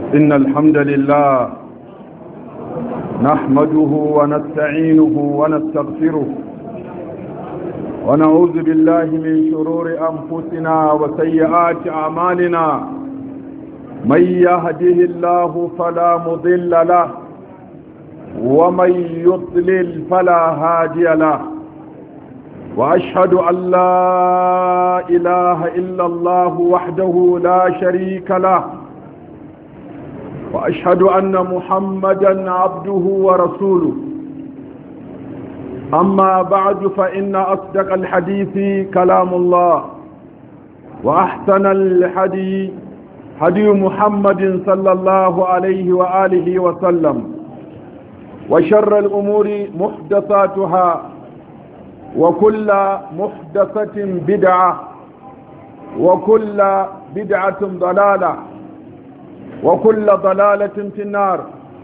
إن الحمد لله نحمده ونستعينه ونستغفره ونعوذ بالله من شرور أنفسنا وسيئات أعمالنا من يهده الله فلا مضل له ومن يضلل فلا هادي له وأشهد أن لا إله إلا الله وحده لا شريك له وأشهد أن محمدا عبده ورسوله أما بعد فإن أصدق الحديث كلام الله وأحسن الحديث هدي محمد صلى الله عليه وآله وسلم وشر الأمور محدثاتها وكل محدثة بدعة وكل بدعة ضلالة وكل ضلالة في النار.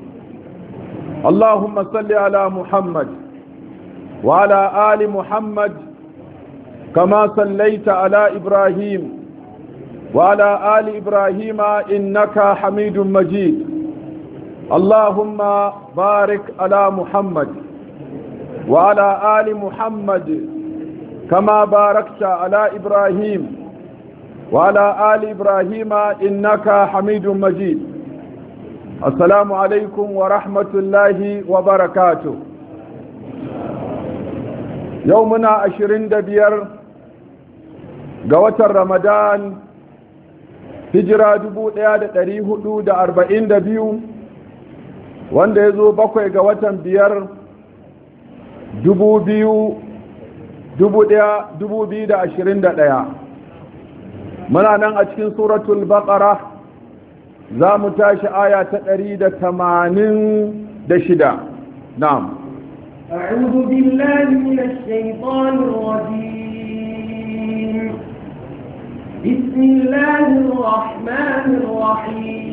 اللهم صل على محمد وعلى آل محمد كما صليت على إبراهيم وعلى آل إبراهيم إنك حميد مجيد. اللهم بارك على محمد وعلى آل محمد كما باركت على إبراهيم وعلى آل إبراهيم إنك حميد مجيد. السلام عليكم ورحمة الله وبركاته. يومنا 25 قوة رمضان هجرة 1442 wanda ya zo 7 ga watan 5 2021 muna nan a cikin suratul baqara za mu tashi aya ta 186. na'am a'udhu billahi minash shaitanir rajim bismillahir rahmanir rahim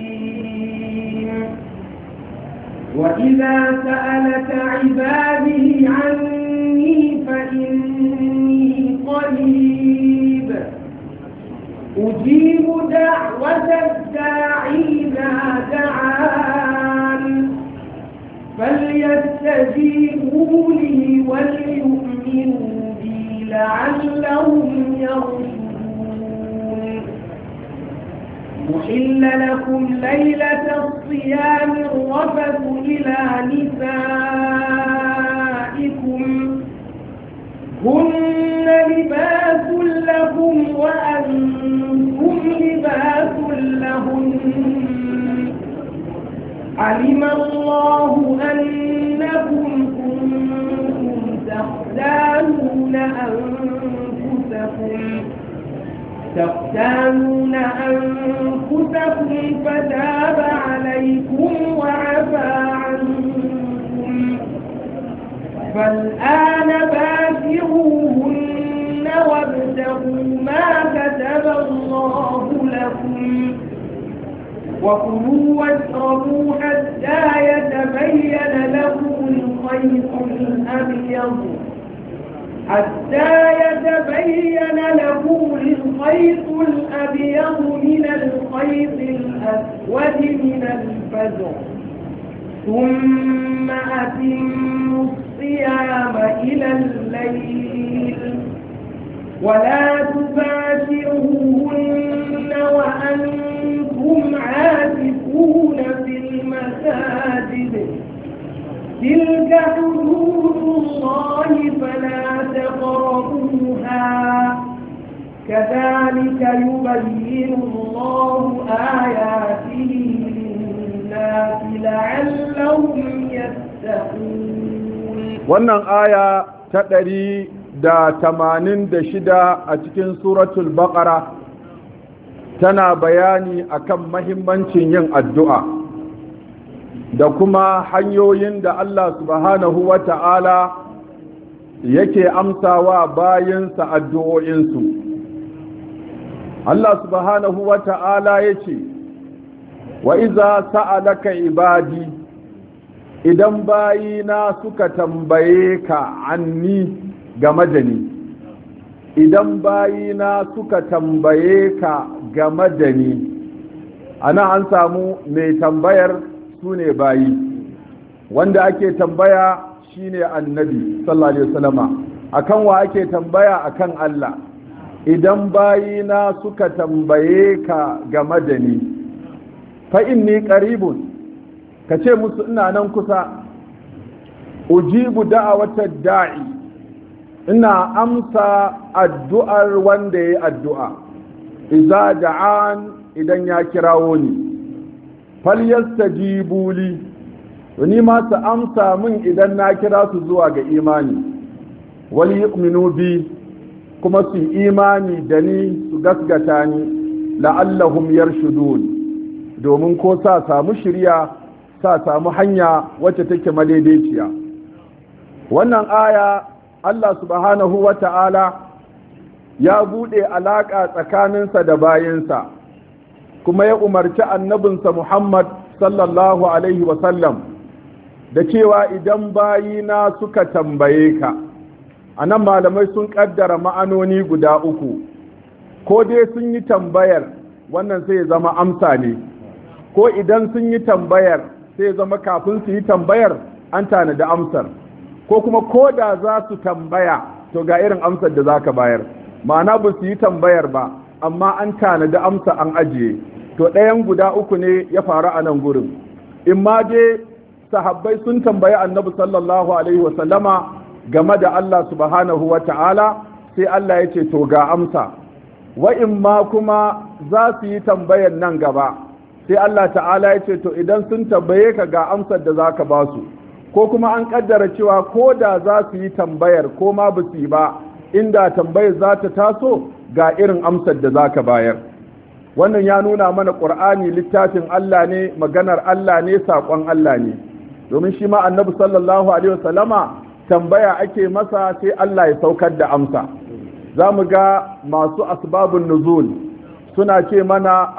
wa idha sa'alaka 'ibadi 'anni fa inni qarib أجيب دعوة الداعي إذا دعان فليستجيبوا لي وليؤمنوا بي لعلهم يرشدون. أحل لكم ليلة الصيام الرفث إلى نسائكم هن لباس لكم وأنتم لباس لهن علم الله أنكم كنتم تختانون أنفسكم فتاب عليكم وعفى عنكم فالآن باشروهن وابتغوا ما كتب الله لكم وكلوا واشربوا حتى يتبين لكم الخيط الأبيض من الخيط الأسود من الفجر ثم أتموا الصيام إلى الليل ولا تباشروهن وأنتم عاكفون في المساجد تلك حدود الله فلا تقربوها كذلك يبين الله آياته للناس لعلهم يتقون. wannan aya ta 186 a cikin suratul baqara tana bayani akan mahimmancin yin addu'a da kuma hanyoyin da Allah subhanahu wata'ala yake amsawa bayinsa addu'o'insu. Allah subhanahu wata'ala yace wa iza sa'alaka ibadi idan bayina suka tambaye ka anni game da ni idan bayina suka tambaye ka game da ni ana an samu mai tambayar su ne bayi, wanda ake tambaya shine annabi sallallahu alaihi wasallama. Akan wa ake tambaya? akan Allah. Idan bayina suka tambaye ka game da ni, fa inni qaribun, kace musu ina nan kusa, ujibu da'awatad da'i, ina amsa addu'ar wanda yayi addu'a, idza da'an, idan ya kirawo ni, falyastajibu li, ni ma su amsa min idan na kira su zuwa ga imani, wal yu'minu bi, kuma su imani da ni su gasgata ni, la'allahum yarshudun, domin ko sa samu shirya, sa samu hanya wacce take madaidaiciya. Wannan aya Allah subhanahu wa ta'ala ya buɗe alaƙa tsakaninsa da bayinsa, kuma ya umarci annabinsa Muhammad sallallahu alaihi wasallam da cewa idan bayina suka tambaye ka, a nan malamai sun ƙaddara ma'anoni guda uku, ko dai sun yi tambayar, wannan sai ya zama amsa ne, ko idan sun yi tambayar sai ya zama kafin su yi tambayar an tanadi amsar, ko kuma ko da za su tambaya to ga irin amsar da za ka bayar, ma'ana ba su yi tambayar ba amma an tanadi amsa an ajiye. To ɗayan guda uku ne ya faru a nan gurin, in ma dai sahabbai sun tambayi annabi sallallahu alaihi wasallama game da Allah subhanahu wa ta'ala, sai Allah ya ce to ga amsa, wa in ma kuma za su yi tambayar nan gaba, sai Allah ta'ala ya ce to idan sun tambaye ka ga amsar da za ka ba su, ko kuma an kaddara cewa ko da za su yi tambayar ko ma ba su yi ba, inda tambayar za ta taso ga irin amsar da za ka bayar. Wannan ya nuna mana ƙur'ani littafin Allah ne, maganar Allah ne, saƙon Allah ne, domin shi ma annabi sallallahu alaihi wasallama tambaya ake masa sai Allah ya saukar da amsa. Za mu ga masu asbabun nuzul suna ce mana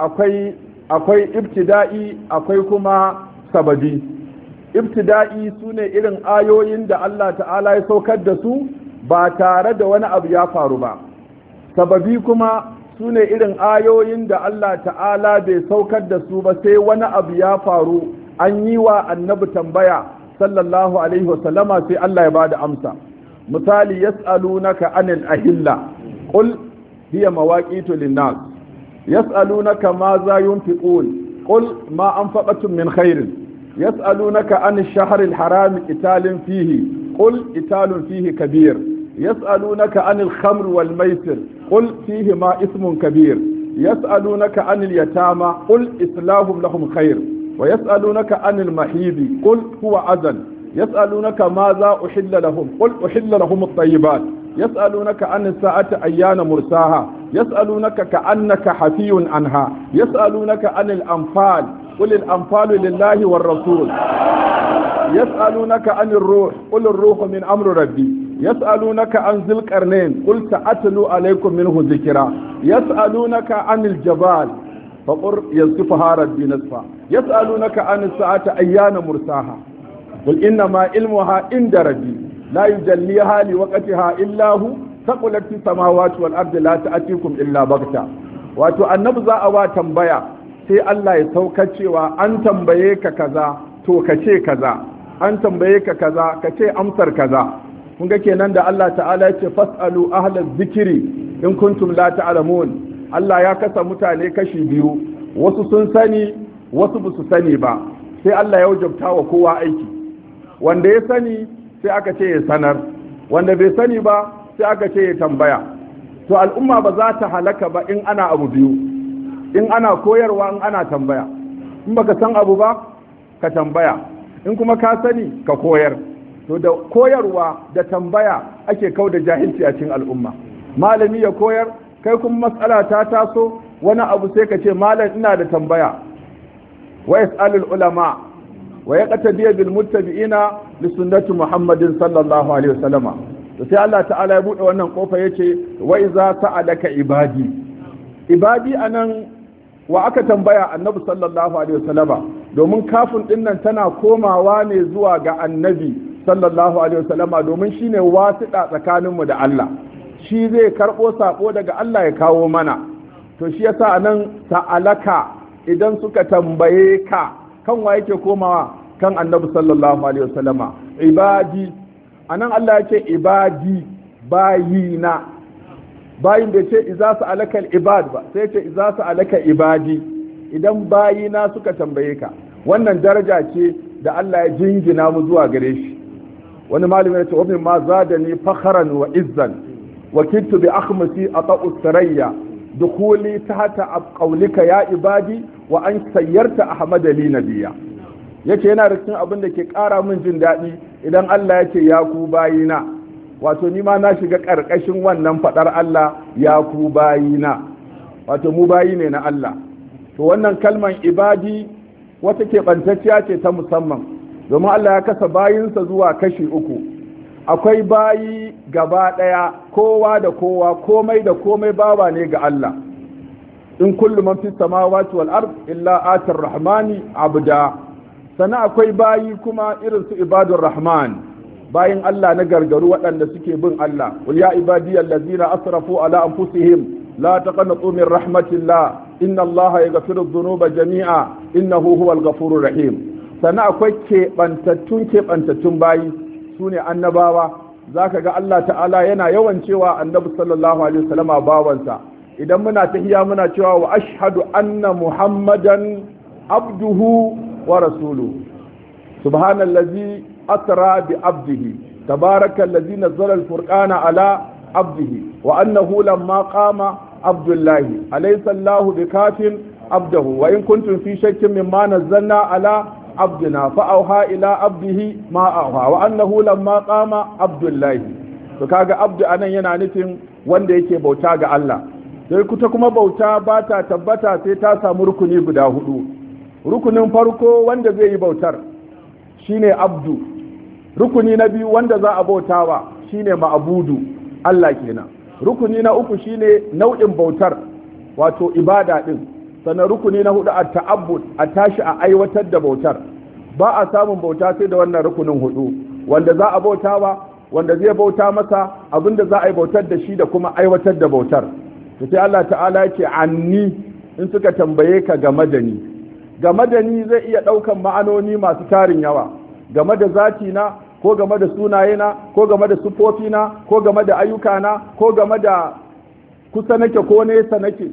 akwai ibtida'i akwai kuma sababi. Ibtida'i su ne irin ayoyin da Allah ta'ala ya saukar da su ba tare da wani abu ya faru ba. Sababi kuma su ne irin ayoyin da Allah ta'ala bai saukar da su ba sai wani abu ya faru, an yi wa annabi tambaya sallallahu alaihi wasallama sai Allah ya bada amsa. Misali, yas'alunaka anil ahilla qul hiya mawaqitu lin-nas, yas'alunaka ma za yunfiqun qul ma anfaqtum min khairin, yas'alunaka anish shahril harami qitalin fihi qul qitalun fihi kabir, yas'alunaka anil khamr wal maisir qul fihi ma ismun kabir, yas'alunaka anil yatama qul islahum lahum khair, ويسألونك عن المحيض قل هو أذى، يسألونك ماذا أحل لهم قل أحل لهم الطيبات، يسألونك عن الساعة أيان مرساها، يسألونك كأنك حفي عنها، يسألونك عن الأنفال قل الأنفال لله والرسول، يسألونك عن الروح قل الروح من أمر ربي، يسألونك عن ذي القرنين قل سأتلو عليكم منه ذكرا، يسألونك عن الجبال فقر ينصفها ربي نصفا، يسألونك عن الساعة أيان مرساها قل إنما علمها عند ربي لا يجليها لوقتها إلا هو ثقلت في السماوات والأرض لا تأتيكم إلا بغتة. wato annabi za a wa tambaya sai Allah ya saukar cewa an tambaye ka kaza to ka ce kaza, an tambaye ka kaza ka ce amsar kaza. kun ga kenan da Allah ta'ala ya ce fas'alu ahlaz zikri in kuntum la ta'lamun. Allah ya kasa mutane kashi biyu, wasu sun sani wasu ba su sani ba, sai Allah ya wajabta wa kowa aiki. Wanda ya sani sai aka ce ya sanar, wanda bai sani ba sai aka ce ya tambaya. To al'umma ba za ta halaka ba in ana abu biyu, in ana koyarwa in ana tambaya. In baka san abu ba ka tambaya, in kuma ka sani ka koyar. To da koyarwa da tambaya ake kauda jahilci a cikin al'umma. Malami ya koyar, kai kuma matsala ta taso wani abu sai ka ce malam ina da tambaya. Wa yas'alul ulama wa yaqtadi bil muttabi'ina li sunnati Muhammadin sallallahu alaihi wasallama. To sai Allah ta'ala ya bude wannan kofa yace wa iza sa'alaka ibadi. Ibadi anan wa aka tambaya Annabi sallallahu alaihi wasallama, domin kafin dinnan tana komawa ne zuwa ga Annabi sallallahu alaihi wasallama, domin shine wasiɗa tsakaninmu da Allah. Shi zai karɓo saƙo daga Allah ya kawo mana. To shi yasa nan sa'alaka idan suka tambaye ka, kan wa yake komawa? Kan annabi sallallahu alaihi wasallama. Ibadi, anan Allah ya ce ibadi, bayina. Bayin bai ce iza su alakal ibad ba, sai ce iza su alaka ibadi, idan bayina suka tambaye ka. Wannan daraja ce da Allah ya jingina mu zuwa gare shi. Wani malami ya ce wa ma zadani fakharan wa izzan wa kintu bi akhmasi ata'u sarayya dukhuli tahta qawlika ya ibadi wa an sayyarta ahmad li nabiyya. Yace yana da cikin abin da ke ƙara min jin daɗi idan Allah ya ce ya ku bayina, wato ni ma na shiga ƙarƙashin wannan faɗar Allah ya ku bayina, wato mu bayi ne na Allah. To wannan kalman ibadi wata keɓantacciya ce ta musamman, domin Allah ya kasa bayinsa zuwa kashi uku. Akwai bayi gaba ɗaya, kowa da kowa, komai da komai bawa ne ga Allah. In kullu man fi samawati wal ard illa atir rahmani abda. Sannan akwai bayi kuma irin su ibadur rahman, bayin Allah na gargaru waɗanda suke bin Allah. Qul ya ibadiyal ladzina asrafu ala anfusihim la taqnatu min rahmatillah inna Allaha yaghfiru dhunuba jami'a innahu huwal ghafurur rahim. Sannan akwai keɓantattun bayi, su ne annabawa. Zaka ga Allah ta'ala yana yawan cewa annabi sallallahu alaihi wasallama bawansa. Idan muna tahiya muna cewa wa ashhadu anna muhammadan abduhu wa rasuluhu subhanallazi asra bi abdihi tabarakallazi nazzala al-furqana ala abdihi wa annahu lamma qama abdullahi alaysa Allahu bikafin abdahu wa in kuntum fi shakkin mimma nazzalna ala abdina fa auha ila abdihi ma auha wa annahu lamma qama abdullahi. to kaga abdu anan yana nufin wanda yake bauta ga Allah. sai kuta kuma bauta ba ta tabbata sai ta samu rukuni guda hudu. Rukunin farko wanda zai yi bautar shine abdu. Rukuni na biyu wanda za a bautawa shine ma'budu, Allah kenan. Rukuni na uku shine nau'in bautar, wato ibada din. Sannan rukuni na hudu at-ta'abbud, a tashi a aiwatar da bautar. Ba a samun bauta sai da wannan rukunin hudu, wanda za a bautawa, wanda zai bauta masa, abinda za a yi bautar da shi da kuma aiwatar da bautar. To sai Allah ta'ala yake anni, in suka tambaye ka game da ni. Game da ni zai iya ɗaukan ma'anoni masu tarin yawa, game da zatina, ko game da sunayena, ko game da sufofina, ko game da ayyukana, ko game da kusa nake ko nesa nake.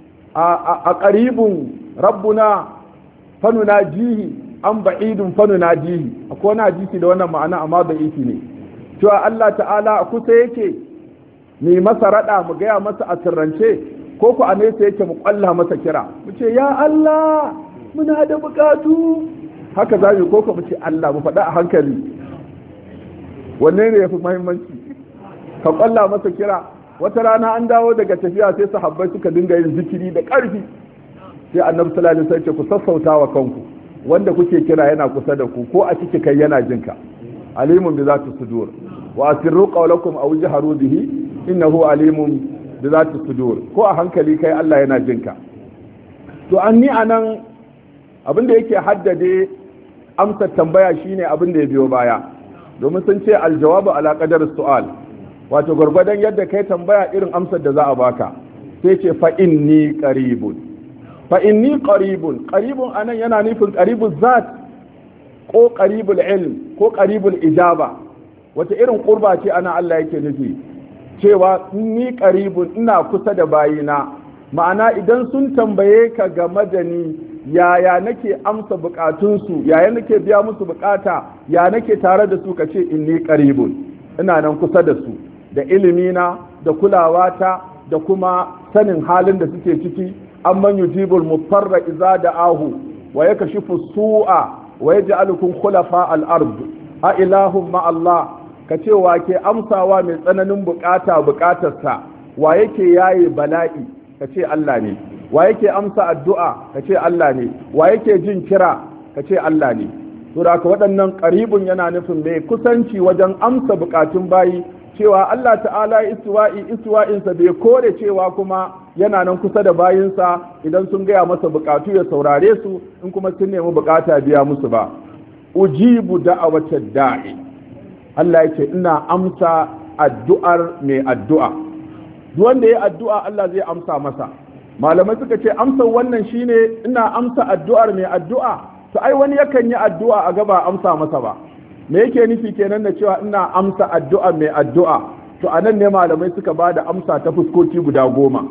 A ƙaribin rabbuna fanuna jihi an ba'idun fanuna jihi. Akwai wani hadisi da wannan ma'ana amma da isi ne, cewa Allah ta'ala a kusa yake mai masa raɗa mu gaya masa a sirrance, ko ku a nesa yake mu ƙwalla masa kira mu ce ya Allah muna da bukatu, haka za mu ko mu ce Allah mu faɗa a hankali. Wanne ne yafi muhimmanci? Ka ƙwalla masa kira. Wata rana an dawo daga tafiya sai sahabbai suka dinga yin zikiri da ƙarfi, sai annabi sallallahu alaihi wasallam ce ku sassauta wa kanku, wanda kuke kira yana kusa da ku, ko a ciki kai yana jinka. Alimun bi zati sudur wa asirru qawlakum aw jaharu bihi innahu alimun bi zati sudur. Ko a hankali kai Allah yana jinka. To anni anan abin da yake haddade amsar tambaya shine abin da ya biyo baya, domin sun ce aljawabu ala qadar su'al, wato gwargwadon yadda kai tambaya irin amsar da za a baka. Sai ce fa inni qaribun. Fa inni qaribun, qaribun anan yana nufin qaribuz zat ko qaribul ilm ko qaribul ijaba. Wata irin qurba ce ana Allah yake nufi, cewa ni qaribun, ina kusa da bayina. Ma'ana idan sun tambaye ka game da ni, yaya nake amsa bukatunsu, yaya nake biya musu bukata, ya nake tare da su, kace inni qaribun, ina nan kusa da su, da ilimina da kulawata da kuma sanin halin da suke ciki. Amman yujibul mutarra idza da'ahu wa yakashifu su'a wa yaj'alukum khulafa al-ard a ilahum ma Allah. Kace wa ke amsawa mai tsananin bukatarsa, wa yake yaye bala'i, kace Allah ne. Wa yake amsa addu'a, kace Allah ne. Wa yake jin kira, kace Allah ne. To da waɗannan qaribun yana nufin mai kusanci wajen amsa bukatun bayi, cewa Allah ta'ala istiwa'insa bai kore cewa kuma yana nan kusa da bayinsa idan sun gaya masa bukatu ya saurare su, in kuma sun nemi bukata biya musu ba. Ujibu da'awatad da'i, Allah yake ina amsa addu'ar mai addu'a. Duk wanda ya addu'a Allah zai amsa masa. malamai suka ce amsar wannan shine ina amsa addu'ar mai addu'a. To ai wani yakan yi addu'a a gaba amsa masa ba, me yake nufi kenan da cewa ina amsa addu'ar mai addu'a? To anan ne malamai suka ba da amsa ta fuskoki guda 10.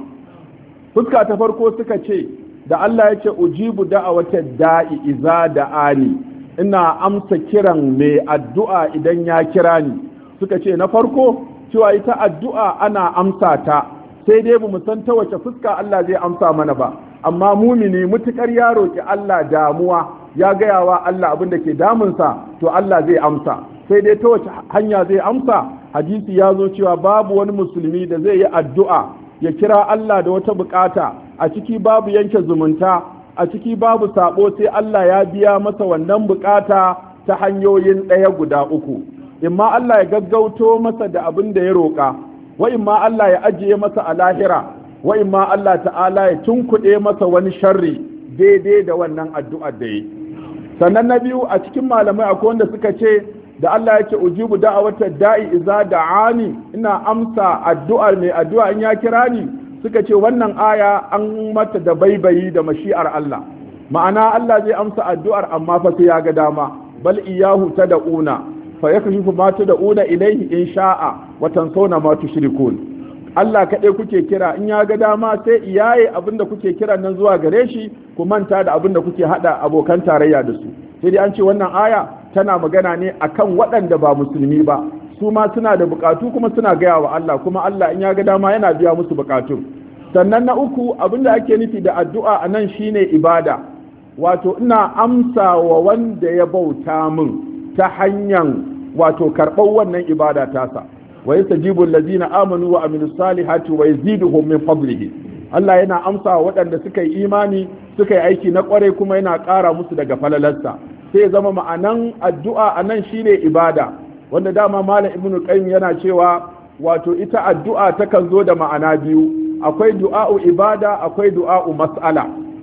Fuska ta farko suka ce da Allah ya ce ujibu da'awata da'i iza da'ani, ina amsa kiran mai addu'a idan ya kira ni. Suka ce na farko cewa ita addu'a ana amsa ta, sai dai mu san ta wace fuska Allah zai amsa mana ba. Amma mumini mutukar ya roki Allah damuwa, ya gaya wa Allah abin da ke damunsa, to Allah zai amsa. Sai dai ta wace hanya zai amsa? Hadisi ya zo cewa babu wani musulmi da zai yi addu'a ya kira Allah da wata bukata, a ciki babu yanke zumunta, a ciki babu sabo, sai Allah ya biya masa wannan bukata ta hanyoyin ɗaya guda uku. Imma Allah ya gaggauto masa da abin da ya roƙa, wa imma Allah ya ajiye masa a lahira, wa imma Allah ta'ala ya tunkuɗe masa wani sharri daidai da wannan addu'ar da yi. Sannan na biyu, a cikin malamai akwai wanda suka ce da Allah yake ujibu da'awata da'i iza da'ani, ina amsa addu'ar mai addu'a in ya kira ni. Suka ce wannan aya an mata da baibayi da mashi'ar Allah, ma'ana Allah zai amsa addu'ar amma fa sai ya ga dama. Bal iyahu tad'una fa yakashifu ma tad'una ilayhi in sha'a wa tansawna ma tushrikun. Allah kaɗai kuke kira, in ya ga dama sai iyaye abinda kuke kira nan zuwa gare shi, ku manta da abinda kuke hada abokan tarayya da su. Sai dai an ce wannan aya tana magana ne akan waɗanda ba musulmi ba, su ma suna da bukatu kuma suna gaya wa Allah, kuma Allah in ya ga dama yana biya musu bukatun. Sannan na uku, abinda ake nufi da addu'a a nan shine ibada, wato ina amsa wa wanda ya bauta min ta hanyar wato karɓar wannan ibada tasa. Wa yastajibu allazina amanu wa amilus salihati wa yaziduhum min fadlihi. Allah yana amsa wa waɗanda suka yi imani, suka yi aiki na ƙwarai, kuma yana ƙara musu daga falalarsa. Sai ya zama ma'anan addu'a a nan shine ibada, wanda dama malam ibnu qayyim yana cewa wato ita addu'a takan zo da ma'ana biyu, akwai du'a'u ibada, akwai du'a'u mas'ala.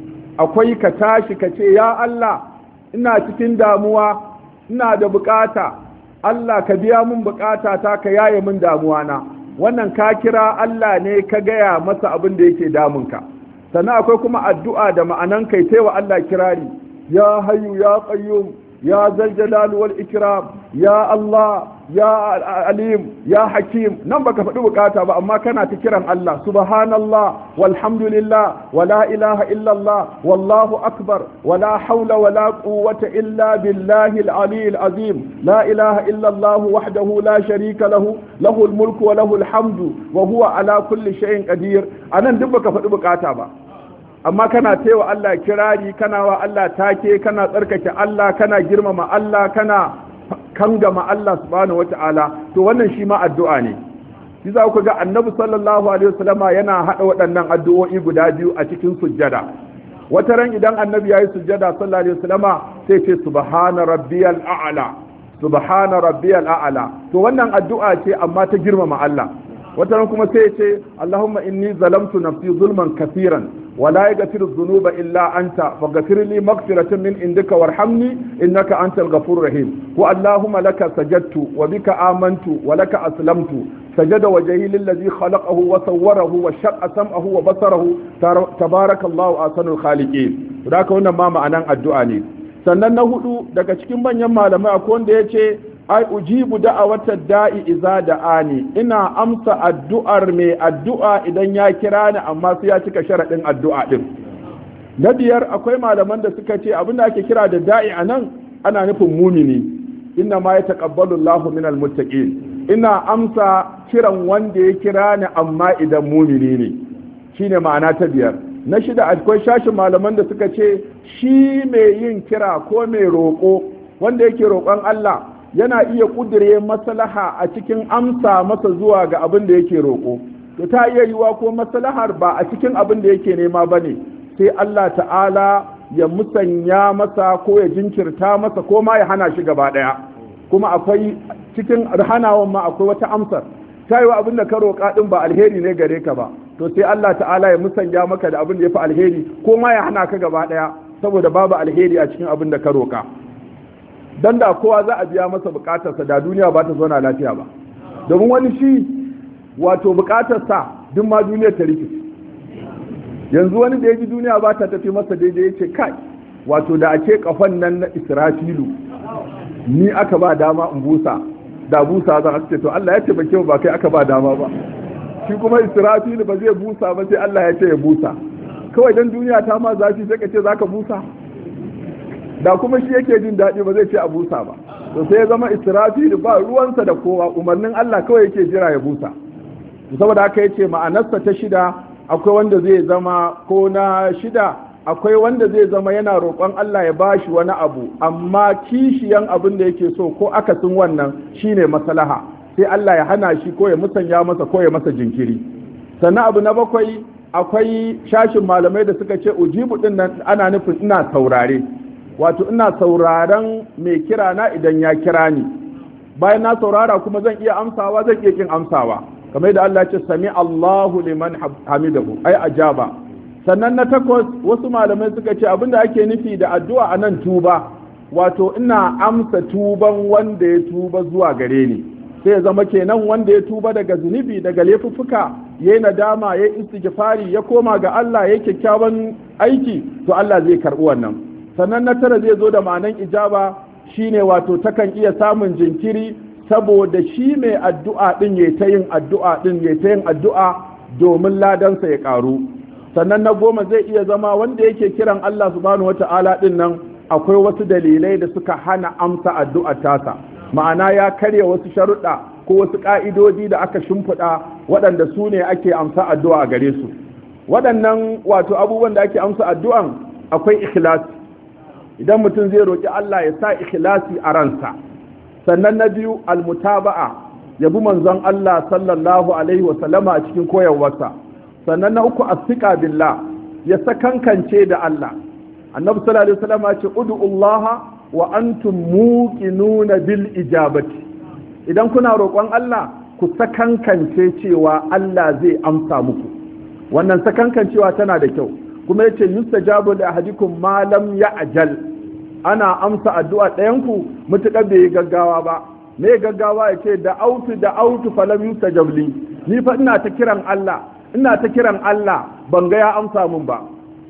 Akwai ka tashi ka ce ya Allah ina cikin damuwa, ina da bukata, Allah ka biya min bukata ta, ka yaye min damuwa na. Wannan ka kira Allah ne, ka gaya masa abin da yake damunka. Sannan akwai kuma addu'a da ma'anan kai taiwa Allah kirari, ya hayyu ya qayyum ya zal jalal wal ikram, ya Allah ya alim ya hakim. Nan baka faɗi bukata ba, amma kana ta kiran Allah, subhanallah walhamdulillah wala ilaha illallah wallahu akbar wala hawla wala quwwata illa billahi al-ali al-azim, la ilaha illallah wahdahu la sharika lahu lahul mulku wa lahul hamdu wa huwa ala kulli shay'in qadir. Anan duk baka faɗi bukata ba, amma kana taiwa Allah kirari, kana wa Allah take, kana tsarkake Allah, kana girmama Allah, kana kangama Allah subhanahu wata'ala. To wannan shi ma addu'a ne. Shi za ku ga Annabi sallallahu alaihi wasallama yana hada waɗannan addu'o'i guda biyu a cikin sujjada. Wata ran idan Annabi yayi sujjada sallallahu alaihi wasallama sai ce subhana rabbiyal a'la, subhana rabbiyal a'la. To wannan addu'a ce amma ta girmama Allah. Wata ran kuma sai ce Allahumma inni zalamtu nafsi zulman kaseeran ولا يغفر الذنوب إلا أنت فاغفر لي مغفرة من عندك وارحمني إنك أنت الغفور الرحيم. اللهم لك سجدت وبك آمنت ولك أسلمت، سجد وجهي للذي خلقه وصوره وشق سمعه وبصره تبارك الله أحسن الخالقين. ذاك هنا ما معنى الدعاء ne. Sannan na hudu daga cikin manyan malamai akwai wanda yace ai ujibu da'awata da'i iza da'ani, ina amsa addu'ar mai addu'a idan ya kira ni, amma sai ya cika sharadin addu'a din. Na biyar akwai malaman da suka ce abinda ake kira da da'i anan ana nufin mumini, inna ma yataqabbalu Allahu minal muttaqin. Ina amsa kiran wanda ya kira ni amma idan mumini ne, shine ma'ana ta biyar. Na shida akwai shashin malaman da suka ce shi mai yin kira ko mai roƙo wanda yake roƙon Allah yana iya kudure maslaha a cikin amsa masa zuwa ga abin da yake roƙo. To ta iya yiwa ko maslahar ba a cikin abin da yake nema bane, sai Allah ta'ala ya musanya masa ko ya jinkirta masa ko ma ya hana shi gaba daya. Kuma akwai cikin hanawan ma akwai wata amsar, ta yiwa abin da ka roƙa din ba alheri ne gare ka ba, to sai Allah ta'ala ya musanya maka da abin da ya fi alheri ko ma ya hana ka gaba daya, saboda babu alheri a cikin abin da ka roƙa. Dan da kowa za a biya masa bukatarsa da duniya ba ta zauna lafiya ba, domin wani shi wato bukatarsa duk ma duniyar ta rikici. yanzu wani da ya ji duniya ba ta tafi masa daidai ya ce kai wato da ake kafan nan na Israfilu ni aka ba dama in busa da busa zan ce to Allah ya ce ba kyau ba kai aka ba dama ba shi kuma Israfilu ba zai busa ba sai Allah ya ce ya busa kawai dan duniya ta ma zafi sai ka ce zaka busa da kuma shi yake jin daɗi ba zai ce a busa ba to sai ya zama Israfilu ba ruwansa da kowa umarnin Allah kawai yake jira ya busa saboda haka yace ma'anarsa ta shida akwai wanda zai zama ko na shida akwai wanda zai zama yana roƙon Allah ya bashi wani abu amma kishiyan abin da yake so ko akasin wannan shine maslaha sai Allah ya hana shi ko ya musanya masa ko ya masa jinkiri sannan abu na bakwai akwai shashin malamai da suka ce ujibu din nan ana nufin ina saurare wato ina sauraron mai kira na idan ya kira ni bayan na saurara kuma zan iya amsawa zan iya kin amsawa kamar da Allah ya ce sami Allahu liman hamidahu ai ajaba sannan na takwas wasu malamai suka ce abinda ake nufi da addu'a anan tuba wato ina amsa tuban wanda ya tuba zuwa gare ni sai ya zama kenan wanda ya tuba daga zunubi daga laifuffuka yayi nadama yayi istighfari ya koma ga Allah yayi kyakkyawan aiki to Allah zai karbi wannan sannan na tara zai zo da ma'anan ijaba shine wato takan iya samun jinkiri saboda shi mai addu'a din yayi ta yin addu'a din yayi ta yin addu'a domin ladansa ya karu sannan na goma zai iya zama wanda yake kiran Allah subhanahu wata'ala din nan akwai wasu dalilai da suka hana amsa addu'ar tasa ma'ana ya karya wasu sharuɗa ko wasu ƙa'idodi da aka shimfiɗa waɗanda su ne ake amsa addu'a a gare su waɗannan wato abubuwan da ake amsa addu'an akwai ikhlasi idan mutum zai roƙi Allah ya sa ikhlasi a ransa sannan na biyu almutaba'a ya bi manzon Allah sallallahu alaihi wa sallama a cikin koyarwarsa sannan na uku as-siqa billah ya sakankance da Allah annabi sallallahu alaihi wasallam ya ce ud'ullaha wa antum muqinuna bil ijabati idan kuna roƙon Allah ku sakankance cewa Allah zai amsa muku wannan sakankancewa tana da kyau kuma yace yustajabu li ahadikum ma lam ya'jal ana amsa addu'a ɗayanku mutukar bai gaggawa ba me gaggawa yace da autu falam yustajab li ni fa ina ta kiran Allah ban ga ya amsa mun ba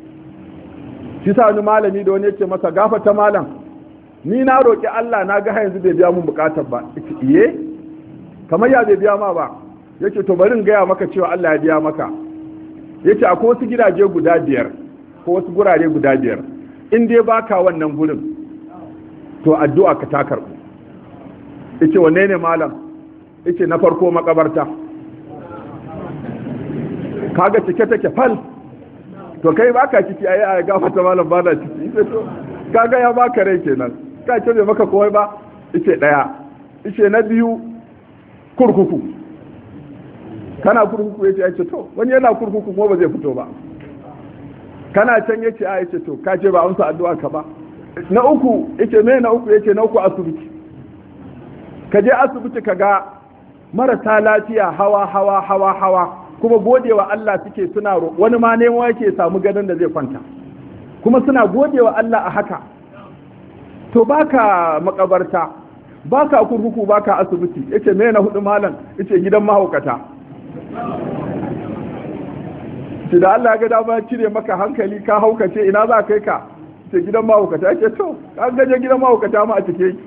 shi sa wani malami da wani yace masa gafata malam ni na roki Allah na ga yanzu bai biya mun bukatar ba iye kamar ya bai biya ma ba yace to bari in gaya maka cewa Allah ya biya maka yace akwai wasu gidaje guda biyar ko wasu gurare guda biyar in dai baka wannan gurin to addu'a ka ta karbu yace wanne ne malam yace na farko makabarta kaga cike take fal to kai baka ciki ayi a gafata malam bana ciki yace to kaga ya baka rai kenan ka ce bai maka kowai ba yace daya yace na biyu kurkuku kana kurkuku yace to wani yana kurkuku kuma ba zai fito ba kana can yace a yace to ka ce ba amsa addu'a ka ba na uku yace me na uku yace na uku asibiti ka je asibiti ka ga marasa lafiya hawa kuma godewa Allah suke suna wani ma nemo yake samu gadon da zai kwanta kuma suna godewa Allah a haka to baka makabarta baka kurkuku baka asibiti yace me na hudu malam yace gidan mahaukata shi da Allah ya ga dama cire maka hankali ka haukace ina za kai ka ce gidan mahaukata yace to an gaje gidan mahaukata ma a cike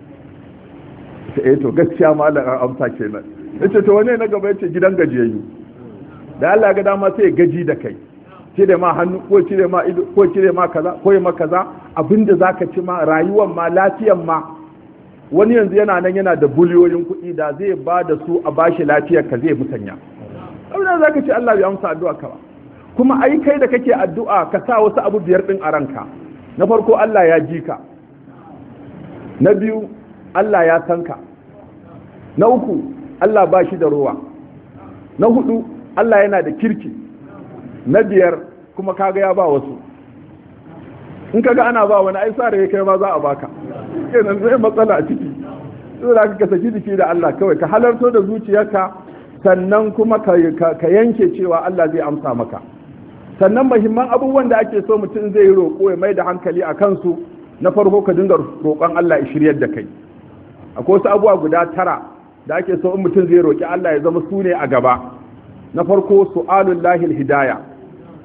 to gaskiya malam an amsa kenan yace to wane na gaba yace gidan gajiyayyu da Allah ga dama sai gaji da kai cire ma hannu ko cire ma ido ko cire ma kaza ko yi ma kaza abinda zaka ci ma rayuwar ma lafiyar ma wani yanzu yana nan yana da buliyoyin kuɗi da zai ba da su a bashi lafiyar ka zai musanya abinda zaka ci Allah bai amsa addu'a ka ba kuma ai kai da kake addu'a ka sa wasu abu biyar din a ranka na farko Allah ya ji ka na biyu Allah ya san ka na uku Allah ba shi da ruwa na hudu Allah yana da kirki na biyar kuma kaga ya ba wasu in kaga ana ba wani ai sa da kai ma za a baka kenan zai matsala a ciki to da ka saki jiki da Allah kawai ka halarto da zuciyarka sannan kuma ka yanke cewa Allah zai amsa maka sannan muhimman abubuwan da ake so mutum zai yi roƙo ya mai da hankali a kansu na farko ka dinga roƙon Allah ya shiryar da kai akwai wasu abubuwa guda 9 da ake so in mutum zai roƙi Allah ya zama su ne a gaba na farko su'alul lahil hidaya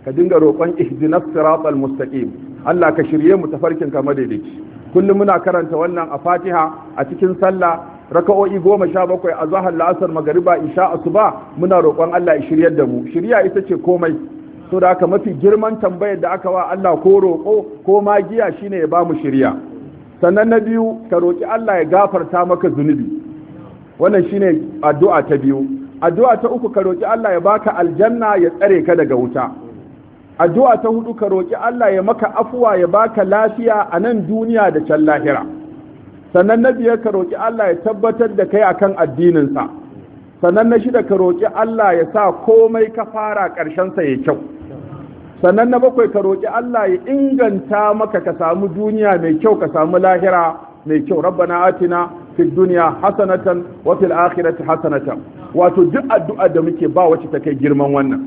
ka dinga roƙon ihdinas siratal mustaqim Allah ka shirye mu tafarkin ka madaidaici kullum muna karanta wannan a Fatiha a cikin sallah raka'o'i 17 a zahar la'asar magariba isha asuba muna roƙon Allah ya shiryar da mu shiriya ita ce komai to da haka mafi girman tambayar da aka wa Allah ko roƙo ko magiya shine ya ba mu shiriya sannan na biyu ka roƙi Allah ya gafarta maka zunubi wannan shine addu'a ta biyu addu'a ta uku ka roƙi Allah ya baka aljanna ya tsare ka daga wuta addu'a ta hudu ka roƙi Allah ya maka afuwa ya baka lafiya a nan duniya da can lahira sannan na biyar ka roƙi Allah ya tabbatar da kai akan addininsa sannan na shida ka roƙi Allah ya sa komai ka fara ƙarshensa ya kyau sannan na bakwai ka roƙi Allah ya inganta maka ka samu duniya mai kyau ka samu lahira mai kyau rabbana atina fid dunya hasanatan wa fil akhirati hasanatan wato duk addu'a da muke ba wacce ta kai girman wannan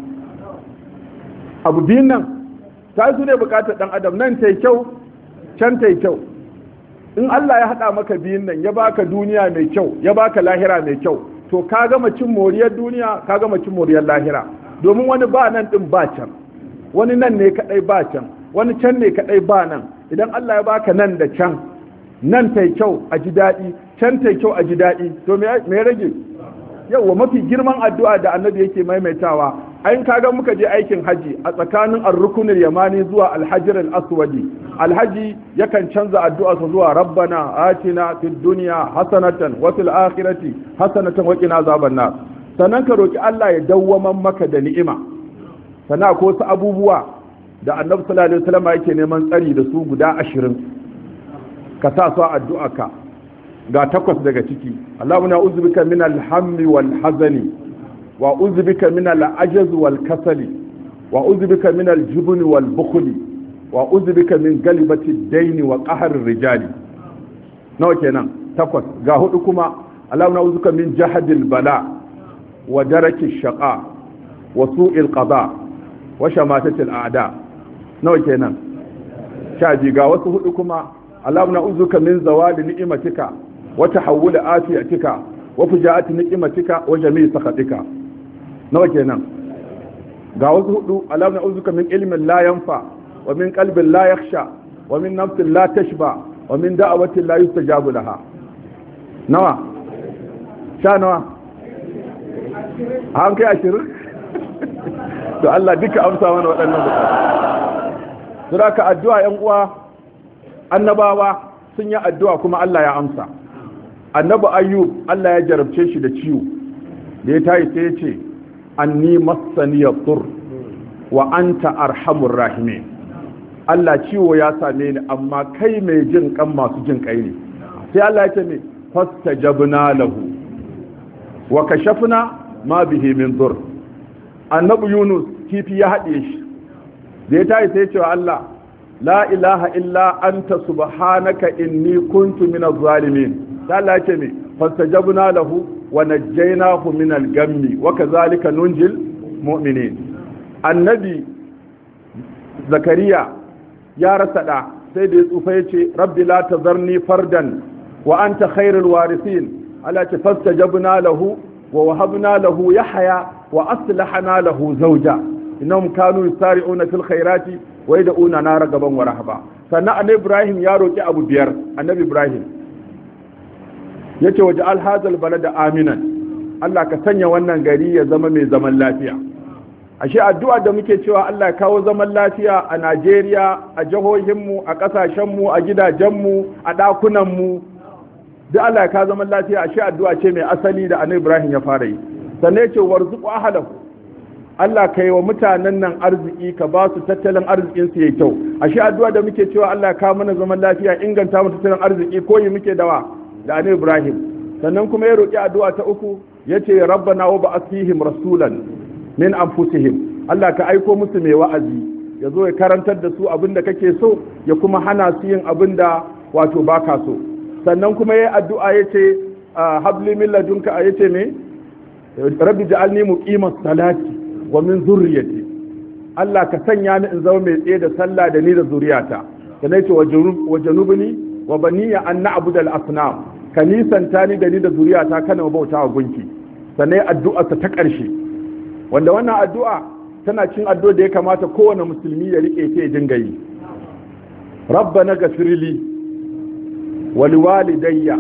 abu biyun nan ta su ne bukatar dan adam nan tai kyau can tai kyau in Allah ya hada maka biyun nan ya baka duniya mai kyau ya baka lahira mai kyau to ka gama cin moriyar duniya ka gama cin moriyar lahira domin wani ba nan din ba can wani nan ne kadai ba can wani can ne kadai ba nan idan Allah ya baka nan da can nan tai kyau a ji daɗi can tai kyau a ji daɗi to me rage yauwa mafi girman addu'a da annabi yake maimaitawa ayin kaga muka je aikin haji a tsakanin ar-rukunul yamani zuwa al-hajar al-aswadi alhaji yakan canza addu'a sa zuwa rabbana atina fid dunya hasanatan wa fil akhirati hasanatan wa qina azaban nar sannan ka roki Allah ya dawwaman maka da ni'ima sannan ko wasu abubuwa da annabi sallallahu alaihi wasallam yake neman tsari da su guda 20 ka sa su a addu'arka ga 8 daga ciki Allahumma uzbika min al-hammi wal hazani wa uzbika min al-ajaz wal kasali wa uzbika min al-jubn wal bukhli wa uzbika min galibati ad-dayn wa qahr ar-rijali nawa kenan 8 ga 4 kuma Allahumma uzbika min jahadil bala wa daraki ash-shaqa wa su'il qada wa shamatati al-a'da nawa kenan 12 ga wasu 4 kuma Allahumma uzbika min zawali ni'matika wa tahawul afiyatika wa fujaati ni'matika wa jami'i sakhatika nawa kenan ga wasu 4 Allahumma uzbika min ilmin la yanfa wa min qalbin la yakhsha wa min nafsin la tashba wa min da'watin la yustajabu laha nawa sha nawa an kai 20 to Allah duka amsa mana waɗannan bukatu suraka addu'a yan uwa annabawa sun yi addu'a kuma Allah ya amsa annabi ayyub Allah ya jarabce shi da ciwo da ya tayi sai ya ce anni massani yadur wa anta arhamur rahimin Allah ciwo ya same ni amma kai mai jin kan masu jin kai ne sai Allah ya ce me fastajabna lahu wa kashafna ma bihi min dur annabi yunus kifi ya haɗe shi da ya tayi sai ya ce wa Allah la ilaha illa anta subhanaka inni kuntu minaz zalimin sai Allah ya ce me fastajabna lahu wa najjaynahu minal gammi wa kadhalika nunjil mu'minin annabi zakariya ya rasa da sai da ya tsufa ya ce rabbi la tazarni fardan wa anta khairul warithin ala ta fastajabna lahu wa wahabna lahu yahya wa aslahna lahu zawja innahum kanu yusari'una fil khairati wa yad'una na ragaban wa rahaba sannan annabi ibrahim ya roki abu biyar annabi ibrahim yace waj'al hadzal balada aminan Allah ka sanya wannan gari ya zama mai zaman lafiya ashe addu'a da muke cewa Allah ya kawo zaman lafiya a Najeriya a jihohinmu a ƙasashenmu a gidajenmu a ɗakunanmu duk Allah ya kawo zaman lafiya ashe addu'a ce mai asali da Annabi Ibrahim ya fara yi sannan ya ce warzuqu ahlahu Allah kai wa mutanen nan arziki ka ba su tattalin arzikin su yayi kyau ashe addu'a da muke cewa Allah ya kawo mana zaman lafiya inganta mu tattalin arziki koyi muke dawa da Annabi Ibrahim sannan kuma ya roki addu'a ta uku yace rabbana wa ba'ath fihim rasulan min anfusihim Allah ka aiko musu mai wa'azi ya zo ya karantar da su abinda kake so ya kuma hana su yin abinda wato baka so sannan kuma yayi addu'a yace habli min ladunka yace me rabbi ja'alni muqimas salati wa min zurriyyati Allah ka sanya ni in zama mai tsaye da sallah da ni da zuriyata sannan yace wa janubni wa baniya an na'budu al-asnam ka nisanta ni da ni da zuriyata kana bauta wa gunki sannan addu'arsa ta ƙarshe wanda wannan addu'a tana cin addu'a da ya kamata kowane musulmi ya rike ta ya dinga yi. Rabbana ghafirli wa liwalidayya